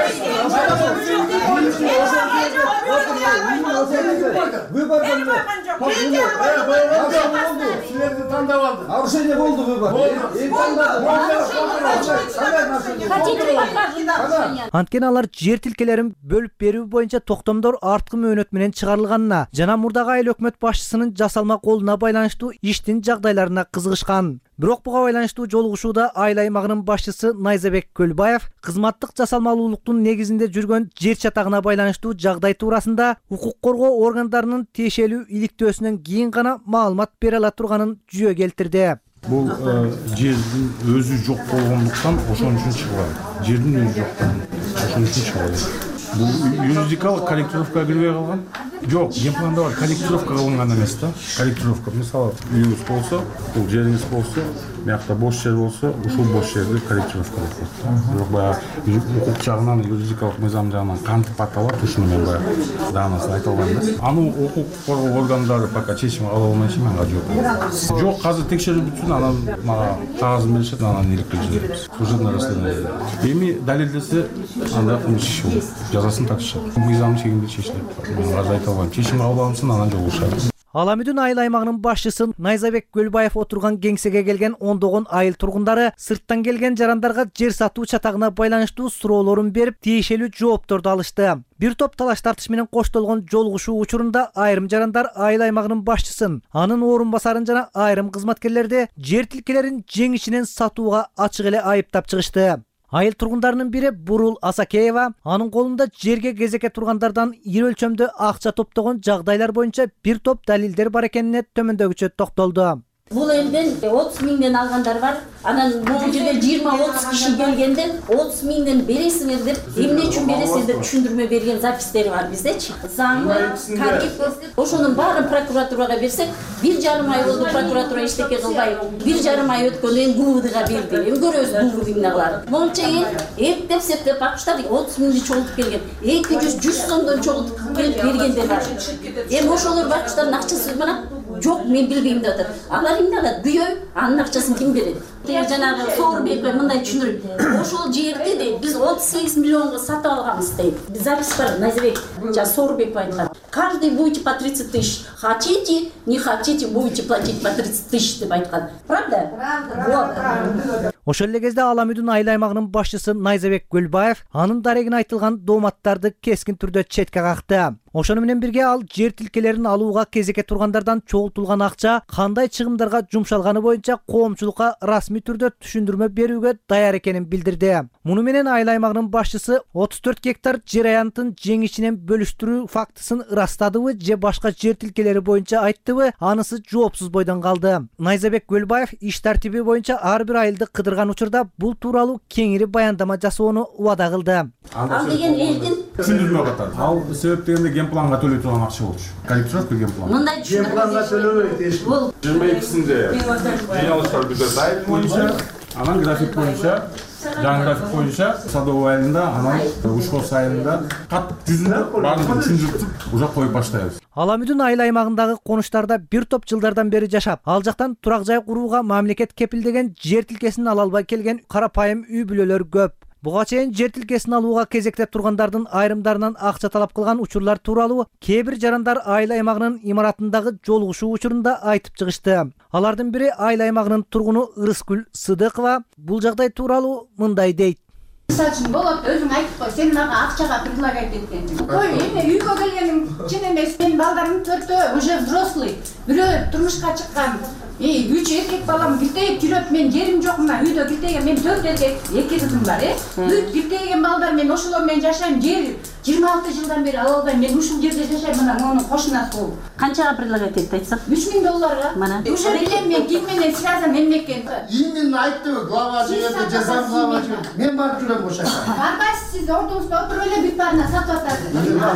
Нарушение болду выбор. Анткени алар жер тилкелерин бөлүп берүү боюнча токтомдор арткы мөөнөт менен чыгарылганына жана мурдагы айыл өкмөт башчысынын жасалма колуна байланыштуу иштин жагдайларына кызыгышкан. Бирок буга байланыштуу жолугушууда айыл аймагынын башчысы Найзабек Көлбаев кызматтык жасалмалуулуктун негизинде жүргөн жер чатагына байланыштуу жагдай туурасында укук коргоо органдарынын тиешелүү иликтөөсүнөн кийин гана маалымат бере ала турганын жүйө келтирди. Бул жердин өзү жок болгондуктан ошон үчүн чыгабайт. Жердин өзү жок. Ошон үчүн чыгабайт. бул юридикалык корректировка кирбей калган жок. Генпланда бар корректировка кылынган эмес да. Корректировка мисалы үйүңүз болсо, бул жериңиз болсо, биякта бош жер болсо, ушул бош жерди корректировка кылып коет. Бирок баягы укук жагынан, юридикалык мыйзам жагынан кантип аталат, ушуну мен баягы даанасын айта албайм эмес. Аны укук коргоо органдары пока чечим ала албайчы, мен жок. Жок, азыр текшерип бүтсүн, анан мага кагазын беришет, анан иликтирип жиберебиз. Служебный расследование. Эми далилдесе, анда кылмыш иши болот. Жазасын тартышат. Мыйзамдын чегинде чечилет. Мен азыр айта албайм. Чечим кабыл алынсын, анан жолугушат. Аламүдүн айыл аймагынын башчысы Найзабек Көлбаев отурган кеңсеге келген ондогон айыл тургундары сырттан келген жарандарга жер сатуу чатагына байланыштуу суроолорун берип, тиешелүү жоопторду алышты. Бир топ талаш тартыш менен коштолгон жолугушуу учурунда айрым жарандар айыл аймагынын башчысын, анын орун басарын жана айрым кызматкерлерди жер тилкелерин жеңишинен сатууга ачык эле айыптап чыгышты. Айыл тургундарынын бири Бурул Асакеева анын колунда жерге кезекке тургандардан ири өлчөмдө акча топтогон жагдайлар боюнча бир топ далилдер бар экенине төмөндөгүчө токтолду. Бул элден 30 миңден алгандар бар. Анан бул жерде 20-30 киши келгенде 30 миңден бересиңер деп, эмне үчүн бересиңер деп түшүндүрмө берген запистери бар биздечи. Заңы, кадик, ошонун баарын прокуратурага берсек, 1,5 ай болду прокуратура иштеке кылбай. 1,5 ай өткөндөн ГУВДга берди. Эми көрөбүз ГУВД эмне Монча эптеп септеп бакчтар 30 миңди чогултуп келген. 200 сомдон чогултуп келип бергендер бар. Эми ошолор бакчтардын акчасы менен жок, мен билбейм деп атат. Алар эмне алат? Бүйөй, анын акчасын ким берет? Жанагы Соорбек мындай түшүндүрүп, ошол жерди де биз 38 миллионго сатып алганбыз дейт. Запись бар, Найзабек, Соорбек айткан. Каждый будете по 30 тысяч. Хотите, не хотите, будете платить по 30 тысяч деп айткан. Правда? Правда. Ошол эле кезде Аламүдүн айыл аймагынын башчысы Найзабек Көлбаев анын дарегине айтылган дооматтарды кескин түрдө четке какты. Ошону менен бирге ал жер тилкелерин алууга кезекке тургандардан чогултулган акча кандай чыгымдарга жумшалганы боюнча коомчулукка расмий түрдө түшүндүрмө берүүгө даяр экенин билдирди. Муну менен айыл аймагынын башчысы 34 гектар жер аянтын жеңишинен бөлүштүрүү фактысын ырастадыбы же башка жер тилкелери боюнча айттыбы, анысы жоопсуз бойдон калды. Найзабек Көлбаев иш тартиби боюнча ар бир айылды кыдырган учурда бул тууралуу кеңири баяндама жасоону убада кылды. Ал деген элдин түшүндүрмө катары. Ал себеп дегенде генпланга төлөй турган акча болчу. Корректировка генплан. Мындай генпланга төлөбөйт. Бул 22-синде жыйналыштар бүтөт айыл боюнча, анан график боюнча, жаңы график боюнча Садовый айылында, анан Ушкос айылында кат жүзүндө баарын түшүндүрүп уже коюп баштайбыз. Аламүдүн айыл аймагындагы конуштарда бир топ жылдардан бери жашап, ал жактан турак жай курууга мамлекет кепилдеген жер тилкесин ала албай келген карапайым үй бүлөлөр көп. Буга чейин жер тилкесин алууга кезекте тургандардын айрымдарынан акча талап кылган учурлар тууралуу кээ бир жарандар айыл аймагынын имаратындагы жолугушуу учурунда айтып чыгышты. Алардын бири айыл аймагынын тургуну Ырыскүл Сыдыкова бул жагдай тууралуу мындай дейт. Болот, өзүң айтып кой, сен мага акчага предлагать эткенсиң. Ой, эми үйгө келгеним чын эмес, менин балдарым төртөө уже взрослый. Бирөө турмушка чыккан. 3 эркек балам киртейип жүрөт, мен жерим жок, мына үйдө киртейген, мен 4 эркек, 2 кызым бар, Үйт киртейген балдар, мен ошолор менен жашайм, жер 26 жылдан бери ала албайм, мен ушул жерде жашайм, мына монун кошунасы болуп. Канчага предлагать этти айтсак? $3000. Мана. Уже билем мен ким менен связан эмнекен. Именно айттыбы, глава жиберди, жазам глава жиберди. Мен барып жүрөм ошакка. Барбайсыз, сиз ордуңузда отуруп эле бүт баарына сатып атасыз.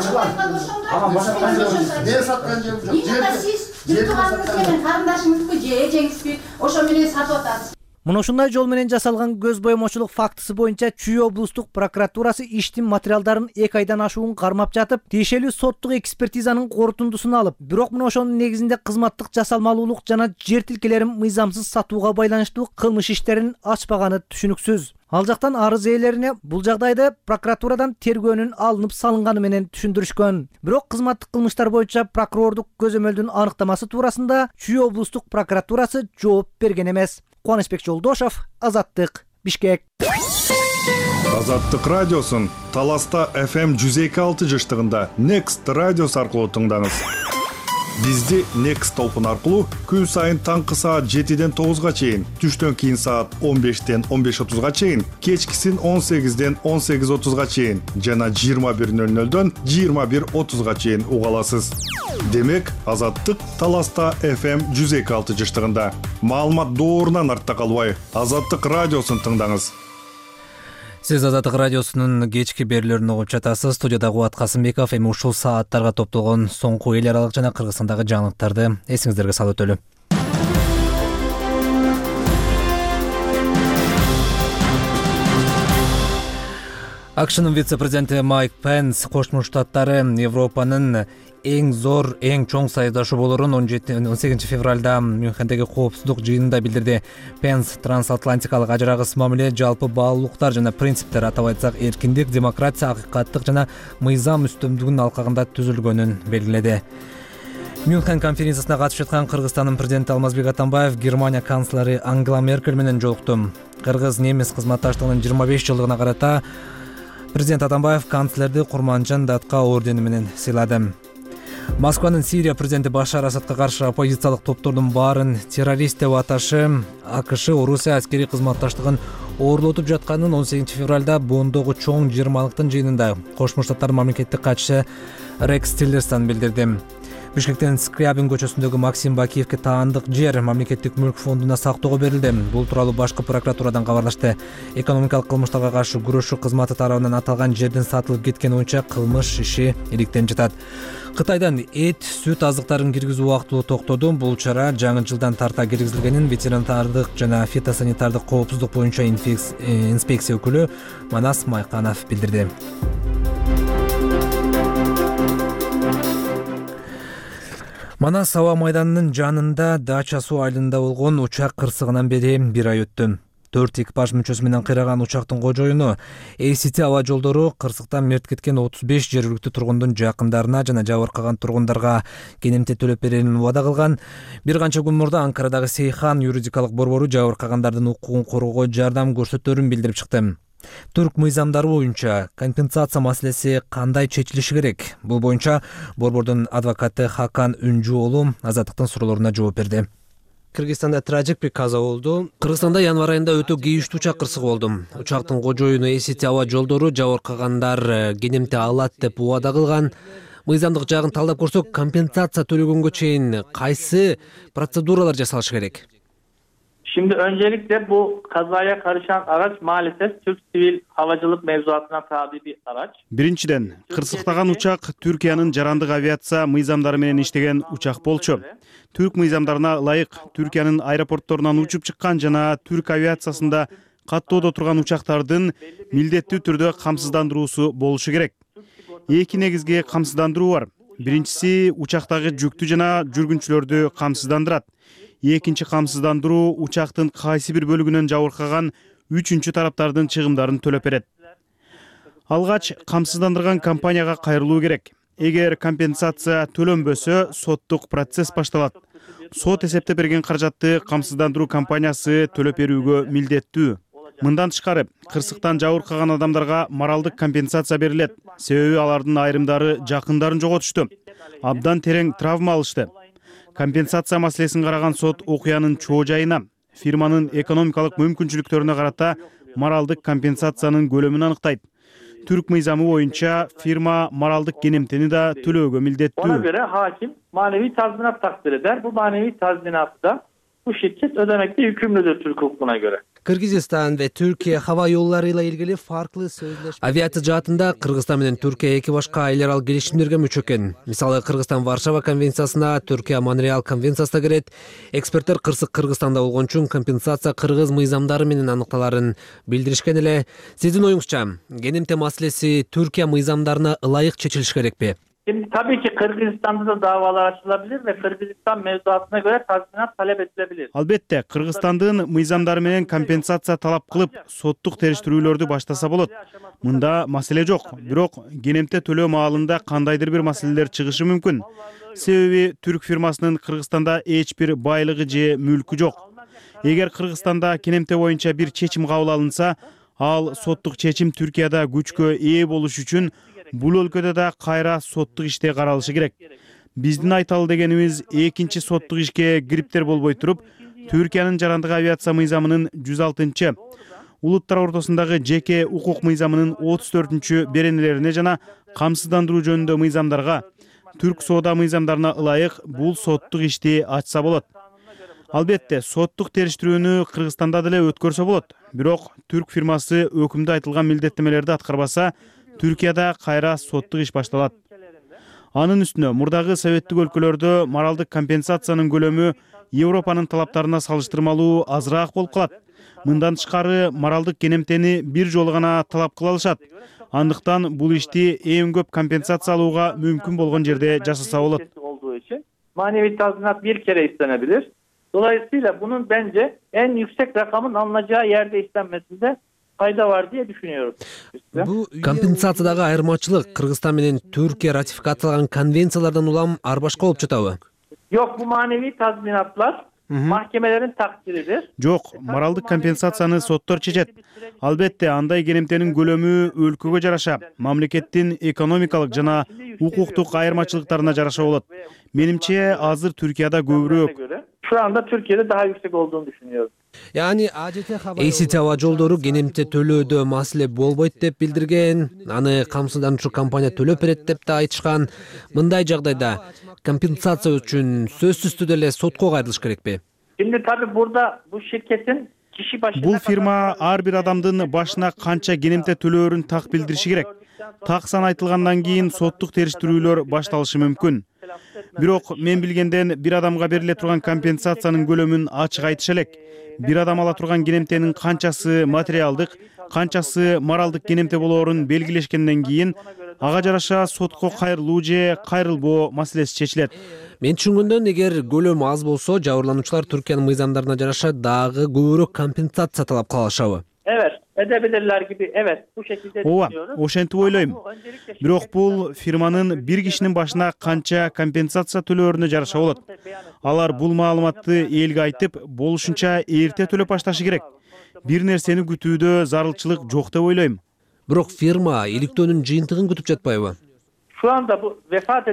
Мен саткан жерим жок. Именно сиз тууганыңыз менен карындашыңызбы же эжеңизби ошо менен сатып атасыз. Мына ушундай жол менен жасалган көз боемочулук фактысы боюнча Чүй облустук прокуратурасы иштин материалдарын 2 айдан ашуун кармап жатып, тиешелүү соттук экспертизанын корутундусун алып, бирок мына ошонун негизинде кызматтык жасалмалуулук жана жер тилкелерин мыйзамсыз сатууга байланыштуу кылмыш иштерин ачпаганы түшүнүксүз. Ал жактан арыз ээлерине бул жагдайды прокуратурадан тергөөнүн алынып салынганы менен түшүндүрүшкөн. Бирок кызматтык кылмыштар боюнча прокурордук көзөмөлдүн аныктамасы туурасында Чүй облустук прокуратурасы жооп берген эмес. Кубанычбек Жолдошов, Азаттык, Бишкек. Азаттык радиосун Таласта FM 102.6 жыштыгында Next радиос аркылуу тыңдаңыз. Бизди Next толкун аркылуу күн сайын таңкы саат 7-ден 9-га чейин, түштөн кийин саат 15-ден 15:30-га чейин, кечкисин 18-ден 18:30-га чейин жана 21:00-дөн 21:30-га чейин уга аласыз. Демек, Азаттык Таласта FM 102.6 жыштыгында. Маалымат доорунан артта калбай, Азаттык радиосун тыңдаңыз. Сиз Азаттык радиосунун кечки берүүлөрүн угуп жатасыз. Студияда Кубат Касымбеков. Эми ушул сааттарга топтолгон соңку эл аралык жана Кыргызстандагы жаңылыктарды эсиңиздерге салып өтөлү. AQShnын вице-президенти Майк Пенс Кошмо Штаттары Европанын эң зор, эң чоң союздашы болорун 18 февралда Мюнхендеги коопсуздук жыйынында билдирди. Пенс трансатлантикалык ажырагыс мамиле, жалпы баалуулуктар жана принциптер, атап айтсак эркиндик, демократия, акыйкаттык жана мыйзам үстөмдүгүнүн алкагында түзүлгөнүн белгиледи. Мюнхен конференциясына катышып жаткан Кыргызстандын президенти Алмазбек Атамбаев Германия канцлери Ангела Меркель менен жолукту. Кыргыз-немис кызматташтыгынын 25 жылдыгына карата президент Атамбаев канцлерди Курманжан Датка ордени менен сыйлады. Москванын Сирия президенти Башар Асадка каршы оппозициялык топтордун баарын террорист деп аташы АКШ Орусия аскери кызматташтыгын оорлотуп жатканын 18 февралда Бондогу чоң 20-лыктын жыйынында Кошмо Штаттар мамлекеттик катчысы Рекс Тиллерсон билдирди. Бишкектен Скрябин көчөсүндөгү Максим Бакиевке таандык жер мамлекеттик мүлк фондуна сактоого берилди. Бул тууралуу башкы прокуратурадан кабарлашты. Экономикалык кылмыштарга каршы күрөшүү кызматы тарабынан аталган жердин сатылып кеткени боюнча кылмыш иши иликтенип жатат. Кытайдан эт, сүт азыктарын киргизүү убактылуу токтоду. Бул чара жаңы жылдан тарта киргизилгенин ветеринардык жана фитосанитардык коопсуздук боюнча инспекция өкүлү Манас Майканов билдирди. Манас аба майданынын жанында Дача суу айылында болгон учак кырсыгынан бери 1 ай өттү. 4 экипаж мүчөсү менен кыйраган учактын кожоюну ACT аба жолдору кырсыктан мерт кеткен 35 жергиликтүү тургундун жакындарына жана жабыркаган тургундарга кенемте төлөп берерин убада кылган. Бир канча күн мурда Анкарадагы Сейхан юридикалык борбору жабыркагандардын укугун коргоого жардам көрсөтөрүн билдирип чыкты. Түрк мыйзамдары боюнча компенсация маселеси кандай чечилиши керек? Бул боюнча борбордун адвокаты Хакан Үнжү уулу Азаттыктын суроолоруна жооп берди. Кыргызстанда трагик бир каза болду. Кыргызстанда январь айында өтө кейиштүү учак кырсыгы болду. Учактын кожоюну ACT аба жолдору жабыркагандар кенемте алат деп убада кылган. Мыйзамдык жагын талдап көрсөк, компенсация төлөгөнгө чейин кайсы процедуралар жасалышы керек? Şimdi öncelikle bu kazaya karışan araç maalesef Türk sivil havacılık mevzuatına tabi bir araç. Биринчиден, кырсыктаган учак Түркиянын жарандык авиация мыйзамдары менен иштеген учак болчу. Түрк мыйзамдарына ылайык Түркиянын аэропортторунан учуп чыккан жана түрк авиациясында каттоодо турган учактардын милдеттүү түрдө камсыздандыруусу болушу керек. Эки негизги камсыздандыруу бар. Биринчиси учактагы жүктү жана жүргүнчүлөрдү камсыздандырат. Экинчи камсыздандыруу учактын кайсы бир бөлүгүнөн жабыркаган үчүнчү тараптардын чыгымдарын төлөп берет. Алгач камсыздандырган компанияга кайрылуу керек. Эгер компенсация төлөнбөсө, соттук процесс башталат. Сот эсептеп берген каражатты камсыздандыруу компаниясы төлөп берүүгө милдеттүү. Мындан тышкары, кырсыктан жабыркаган адамдарга моралдык компенсация берилет. Себеби алардын айрымдары жакындарын жоготушту. Абдан терең травма алышты. Компенсация маселесин караган сот окуянын чоо жайына, фирманын экономикалык мүмкүнчүлүктөрүнө карата моралдык компенсациянын көлөмүн аныктайт. Türk mıйзамы боюнча фирма моралдык кенемтени да төлөөгө милдеттүү. Ona göre hakim manevi tazminat takdir eder. Bu manevi tazminatı da bu şirket ödemekte yükümlüdür Türk hukukuna göre. Кыргызстан ve Türkiye hava yollarıyla ilgili farklı sözleşme. Aviация жаатында Кыргызстан менен Түркия эки башка эл аралык келишимдерге мүчө экен. Мисалы, Кыргызстан Варшава конвенциясына, Түркия Монреаль конвенциясына кирет. Эксперттер кырсык Кыргызстанда болгон үчүн компенсация кыргыз мыйзамдары менен аныкталарын билдиришкен эле. Сиздин оюңузча, кенемте маселеси Түркия мыйзамдарына ылайык чечилиши керекпи? Şimdi tabii ki Kırgızistan'da da davalar açılabilir ve Kırgızistan mevzuatına göre tazminat talep edilebilir. Албетте, Кыргызстандын мыйзамдары менен компенсация талап кылып, соттук териштирүүлөрдү баштаса болот. Мында маселе жок, бирок кенемте төлөө маалында кандайдыр бир маселелер чыгышы мүмкүн. Себеби түрк фирмасынын Кыргызстанда эч бир байлыгы же мүлкү жок. Эгер Кыргызстанда кенемте боюнча бир чечим кабыл алынса, ал соттук чечим Түркияда күчкө ээ болуш үчүн бул өлкөдө да кайра соттук иште каралышы керек. Биздин айталы дегенибиз экинчи соттук ишке кириптер болбой туруп, Түркиянын жарандык авиация мыйзамынын 106-чы, улуттар ортосундагы жеке укук мыйзамынын 34-чү беренелерине жана камсыздандыруу жөнүндө мыйзамдарга, түрк соода мыйзамдарына ылайык бул соттук ишти ачса болот. Албетте, соттук териштирүүнү Кыргызстанда деле өткөрсө болот. Бирок түрк фирмасы өкүмдө айтылган милдеттемелерди аткарбаса, Түркияда кайра соттук иш башталат. Анын үстүнө мурдагы советтик өлкөлөрдө моралдык компенсациянын көлөмү Европанын талаптарына салыштырмалуу азыраак болуп калат. Мындан тышкары моралдык кенемтени бир жолу гана талап кыла алышат. Андыктан бул ишти эң көп компенсация алууга мүмкүн болгон жерде жасаса болот. Manevi tazminat bir kere istenebilir. Dolayısıyla bunun bence en yüksek rakamın alınacağı yerde istenmesinde fayda var diye düşünüyorum. Bu компенсациядагы айырмачылык Кыргызстан менен Түркия ратификациялаган конвенциялардан улам ар башка болуп жатабы? Yok, bu manevi tazminatlar mahkemelerin takdiridir. Жок, моралдык компенсацияны соттор чечет. Албетте, андай кенемтенин көлөмү өлкөгө жараша, мамлекеттин экономикалык жана укуктук айырмачылыктарына жараша болот. Менимче азыр Türkiye'de көбүрөөк. Şu anda Türkiye'de daha yüksek olduğunu düşünüyorum. Yani ACT Hava Жолдору кенемте төлөөдө маселе болбойт деп билдирген, аны камсыздануучу компания төлөп берет деп да айтышкан. Мындай жагдайда компенсация үчүн сөзсүз түрдө эле сотко кайрылыш керекпи? Şimdi tabii burada bu şirketin kişi başına Бул фирма ар бир адамдын башына канча кенемте төлөөрүн так билдириши керек. Так сан айтылгандан кийин соттук териштирүүлөр башталышы мүмкүн. Бирок мен билгенден бир адамга бериле турган компенсациянын көлөмүн ачык айтыша элек. Бир адам ала турган кенемтенин канчасы материалдык, канчасы моралдык кенемте болоорун белгилешкенден кийин ага жараша сотко кайрылуу же кайрылбоо маселеси чечилет. Мен түшүнгөндөн эгер көлөмү аз болсо, жабырлануучулар Түркиянын мыйзамдарына жараша дагы көбүрөөк компенсация талап кыла алышабы? Evet, edebilirler gibi. Evet, bu şekilde düşünüyoruz. Ошентип ойлойм. Бирок бул фирманын бир кишинин башына канча компенсация төлөөрүнө жараша болот. Алар бул маалыматты элге айтып, болушунча эрте төлөп башташы керек. Бир нерсени күтүүдө зарылчылык жок деп ойлойм. Бирок фирма иликтөөнүн жыйынтыгын күтүп жатпайбы? Şu anda bu vefat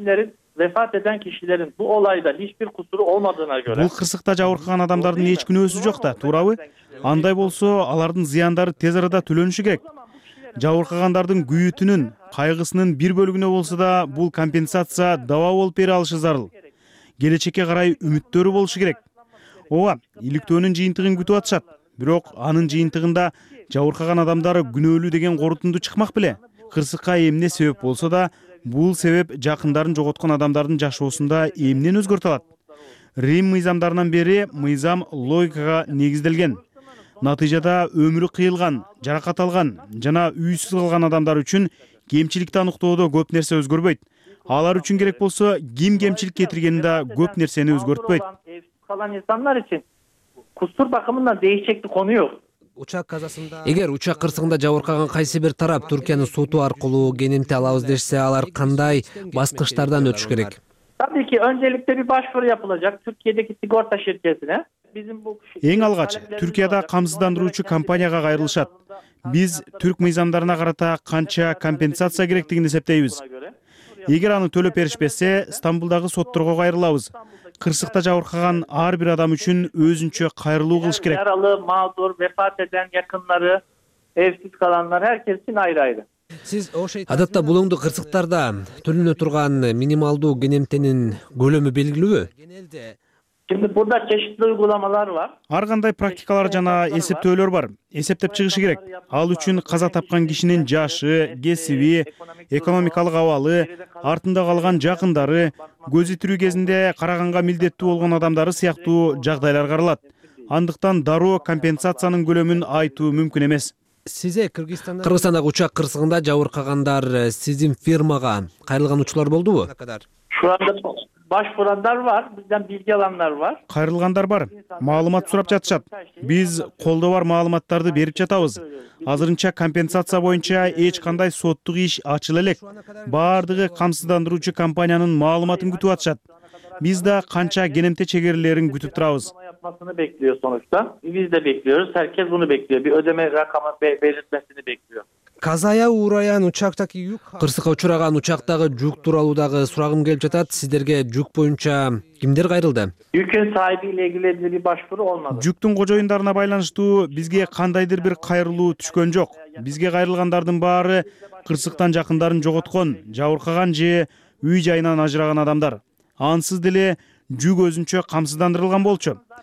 eden kişilerin bu olayda hiçbir kusuru olmadığına göre. Бул кырсыкта жабыркаган адамдардын эч күнөөсү жок да, туурабы? Андай болсо, алардын зыяндары тез арада төлөнүшү керек. Жабыркагандардын күйүтүнүн, кайгысынын бир бөлүгүнө болсо да бул компенсация даба болуп бере алышы зарыл. Келечекке карай үмүттөрү болушу керек. Ооба, иликтөөнүн жыйынтыгын күтүп атышат. Бирок анын жыйынтыгында жабыркаган адамдар күнөөлүү деген корутунду чыкмак беле. Кырсыкка эмне себеп болсо да, бул себеп жакындарын жоготкон адамдардын жашоосунда эмнени өзгөртүп алат. Рим мыйзамдарынан бери мыйзам логикага негизделген. Натыйжада өмүрү кыйылган, жаракат алган жана үйсүз калган адамдар үчүн кемчиликти аныктоодо көп нерсе өзгөрбөйт. Алар үчүн керек болсо, ким кемчилик кетиргенде көп нерсени өзгөртпөйт. Kalan insanlar için kusur bakımından değişecek bir konu yok. Эгер учак кырсыгында жабыркаган кайсы бир тарап Түркиянын соту аркылуу кенемте алабыз дешсе, алар кандай баскычтардан өтүш керек? Tabii ki öncelikle bir başvuru yapılacak Türkiye'deki sigorta şirketine. Эң алгач Түркияда камсыздандыруучу компанияга кайрылышат. Биз түрк мыйзамдарына карата канча компенсация керектигин эсептейбиз. Эгер аны төлөп беришпесе, Стамбулдагы сотторго кайрылабыз. Кырсыкта жабыркаган ар бир адам үчүн өзүнчө кайрылуу кылыш керек. Yaralı, mağdur, vefat eden yakınları, evsiz kalanlar herkes için ayrı ayrı. Адатта булуңду кырсыктарда төлөнө турган минималдуу кенемтенин көлөмү белгилүүбү? Şimdi burada çeşitli uygulamalar var. Ар кандай практикалар жана эсептөөлөр бар. Эсептеп чыгышы керек. Ал үчүн каза тапкан кишинин жашы, кесиби, экономикалык абалы, артында калган жакындары, көзү тирүү кезинде караганга милдеттүү болгон адамдары сыяктуу жагдайлар каралат. Андыктан дароо компенсациянын көлөмүн айтуу мүмкүн эмес. Кыргызстандагы учак кырсыгында жабыркагандар сиздин фирмага кайрылган учурлар болдубу? Şu anda başvuranlar var, bizden bilgi alanlar var. Кайрылгандар бар, маалымат сурап жатышат. Биз колдо бар маалыматтарды берип жатабыз. Азырынча компенсация боюнча эч кандай соттук иш ачыла элек. Бардыгы камсыздандыруучу компаниянын маалыматын күтүп атышат. Биз да канча кенемте чегерилерин күтүп турабыз. Yapmasını bekliyor sonuçta. Biz de bekliyoruz. Herkes bunu bekliyor. Bir ödeme rakamı belirtmesini bekliyor. Казая ураян учактагы юк. Кырсыкка учураган учактагы жүк тууралуу дагы сурагым келип жатат. Сиздерге жүк боюнча кимдер кайрылды? Yükün sahibiyle ilgili bir başvuru olmadı. Жүктүн кожоюндарына байланыштуу бизге кандайдыр бир кайрылуу түшкөн жок. Бизге кайрылгандардын баары кырсыктан жакындарын жоготкон, жабыркаган же үй жайынан ажыраган адамдар. Ансыз деле жүк өзүнчө камсыздандырылган болчу.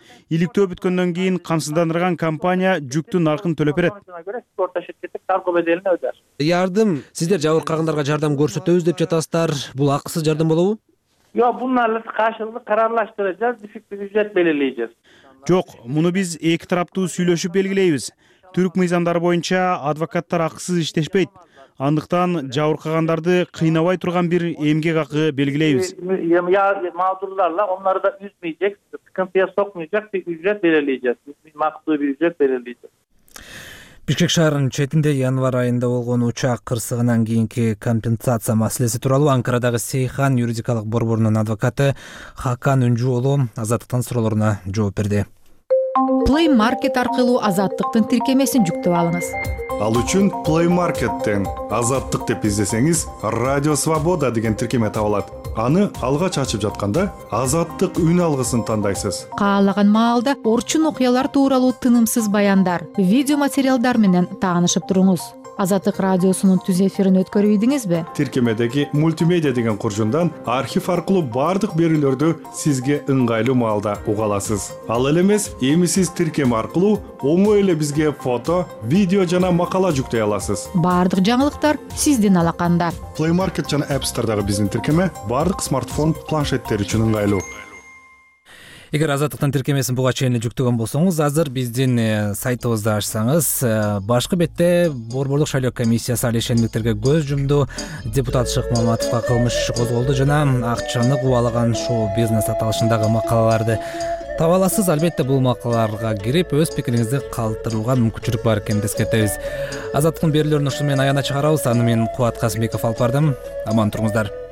иликтөө бүткөндөн кийин камсыздандырган компания жүктү наркын төлөп берет. Сигорта ширкети торгоо беделин өдөр. Жардым, сиздер жабыркагандарга жардам көрсөтөбүз деп жатасыздар. Бул акысыз жардам болобу? Yok, bunlarla karşılıklı kararlaştıracağız, düşük bir ücret belirleyeceğiz. Жок, муну биз эки тараптуу сүйлөшүп белгилейбиз. Түрк мыйзамдары боюнча адвокаттар акысыз иштешпейт. Андыктан жабыркагандарды кыйнабай турган бир эмгек акы белгилейбиз. Mağdurlarla onları da üzmeyecek, sıkıntıya sokmayacak bir ücret belirleyeceğiz. Makbul bir ücret belirleyeceğiz. Бишкек шаарынын четинде январь айында болгон учак кырсыгынан кийинки компенсация маселеси тууралуу Анкарадагы Сейхан юридикалык борборунун адвокаты Хакан Үнжү уулу Азаттыктын суроолоруна жооп берди. Play Market аркылуу Азаттыктын тиркемесин жүктөп алыңыз. Ал үчүн Play Market'тен Азаттык деп издесеңиз, Радио Свобода деген тиркеме табылат. Аны алгач ачып жатканда Азаттык үн алгысын тандайсыз. Каалаган маалда орчун окуялар тууралуу тынымсыз баяндар, видео материалдар менен таанышып туруңуз. Азаттык радиосунун түз эфирин өткөрүп ийдиңизби? Тиркемедеги мультимедиа деген куржундан архив аркылуу бардык берүүлөрдү сизге ыңгайлуу маалда уга аласыз. Ал эле эмес, эми сиз тиркеме аркылуу оңой эле бизге фото, видео жана макала жүктөй аласыз. Бардык жаңылыктар сиздин алаканда. Play Market жана App Store'дагы биздин тиркеме бардык смартфон, планшеттер үчүн ыңгайлуу. Эгер Азаттыктын тиркемесин буга чейин жүктөгөн болсоңуз, азыр биздин сайтыбызды ачсаңыз, башкы бетте борборлук шайлоо комиссиясы ал ишендиктерге көз жумду, депутат Шык Маматовго кылмыш иши козголду жана акчаны кубалаган шоу-бизнес аталышындагы макалаларды таба аласыз. Албетте бул макалаларга кирип өз пикириңизди калтырууга мүмкүнчүлүк бар экенин эскертебиз. Азаттыктын берүүлөрүн ушуну менен аягына чыгарабыз. Аны мен Кубат Касымбеков алып бардым. Аман туруңуздар.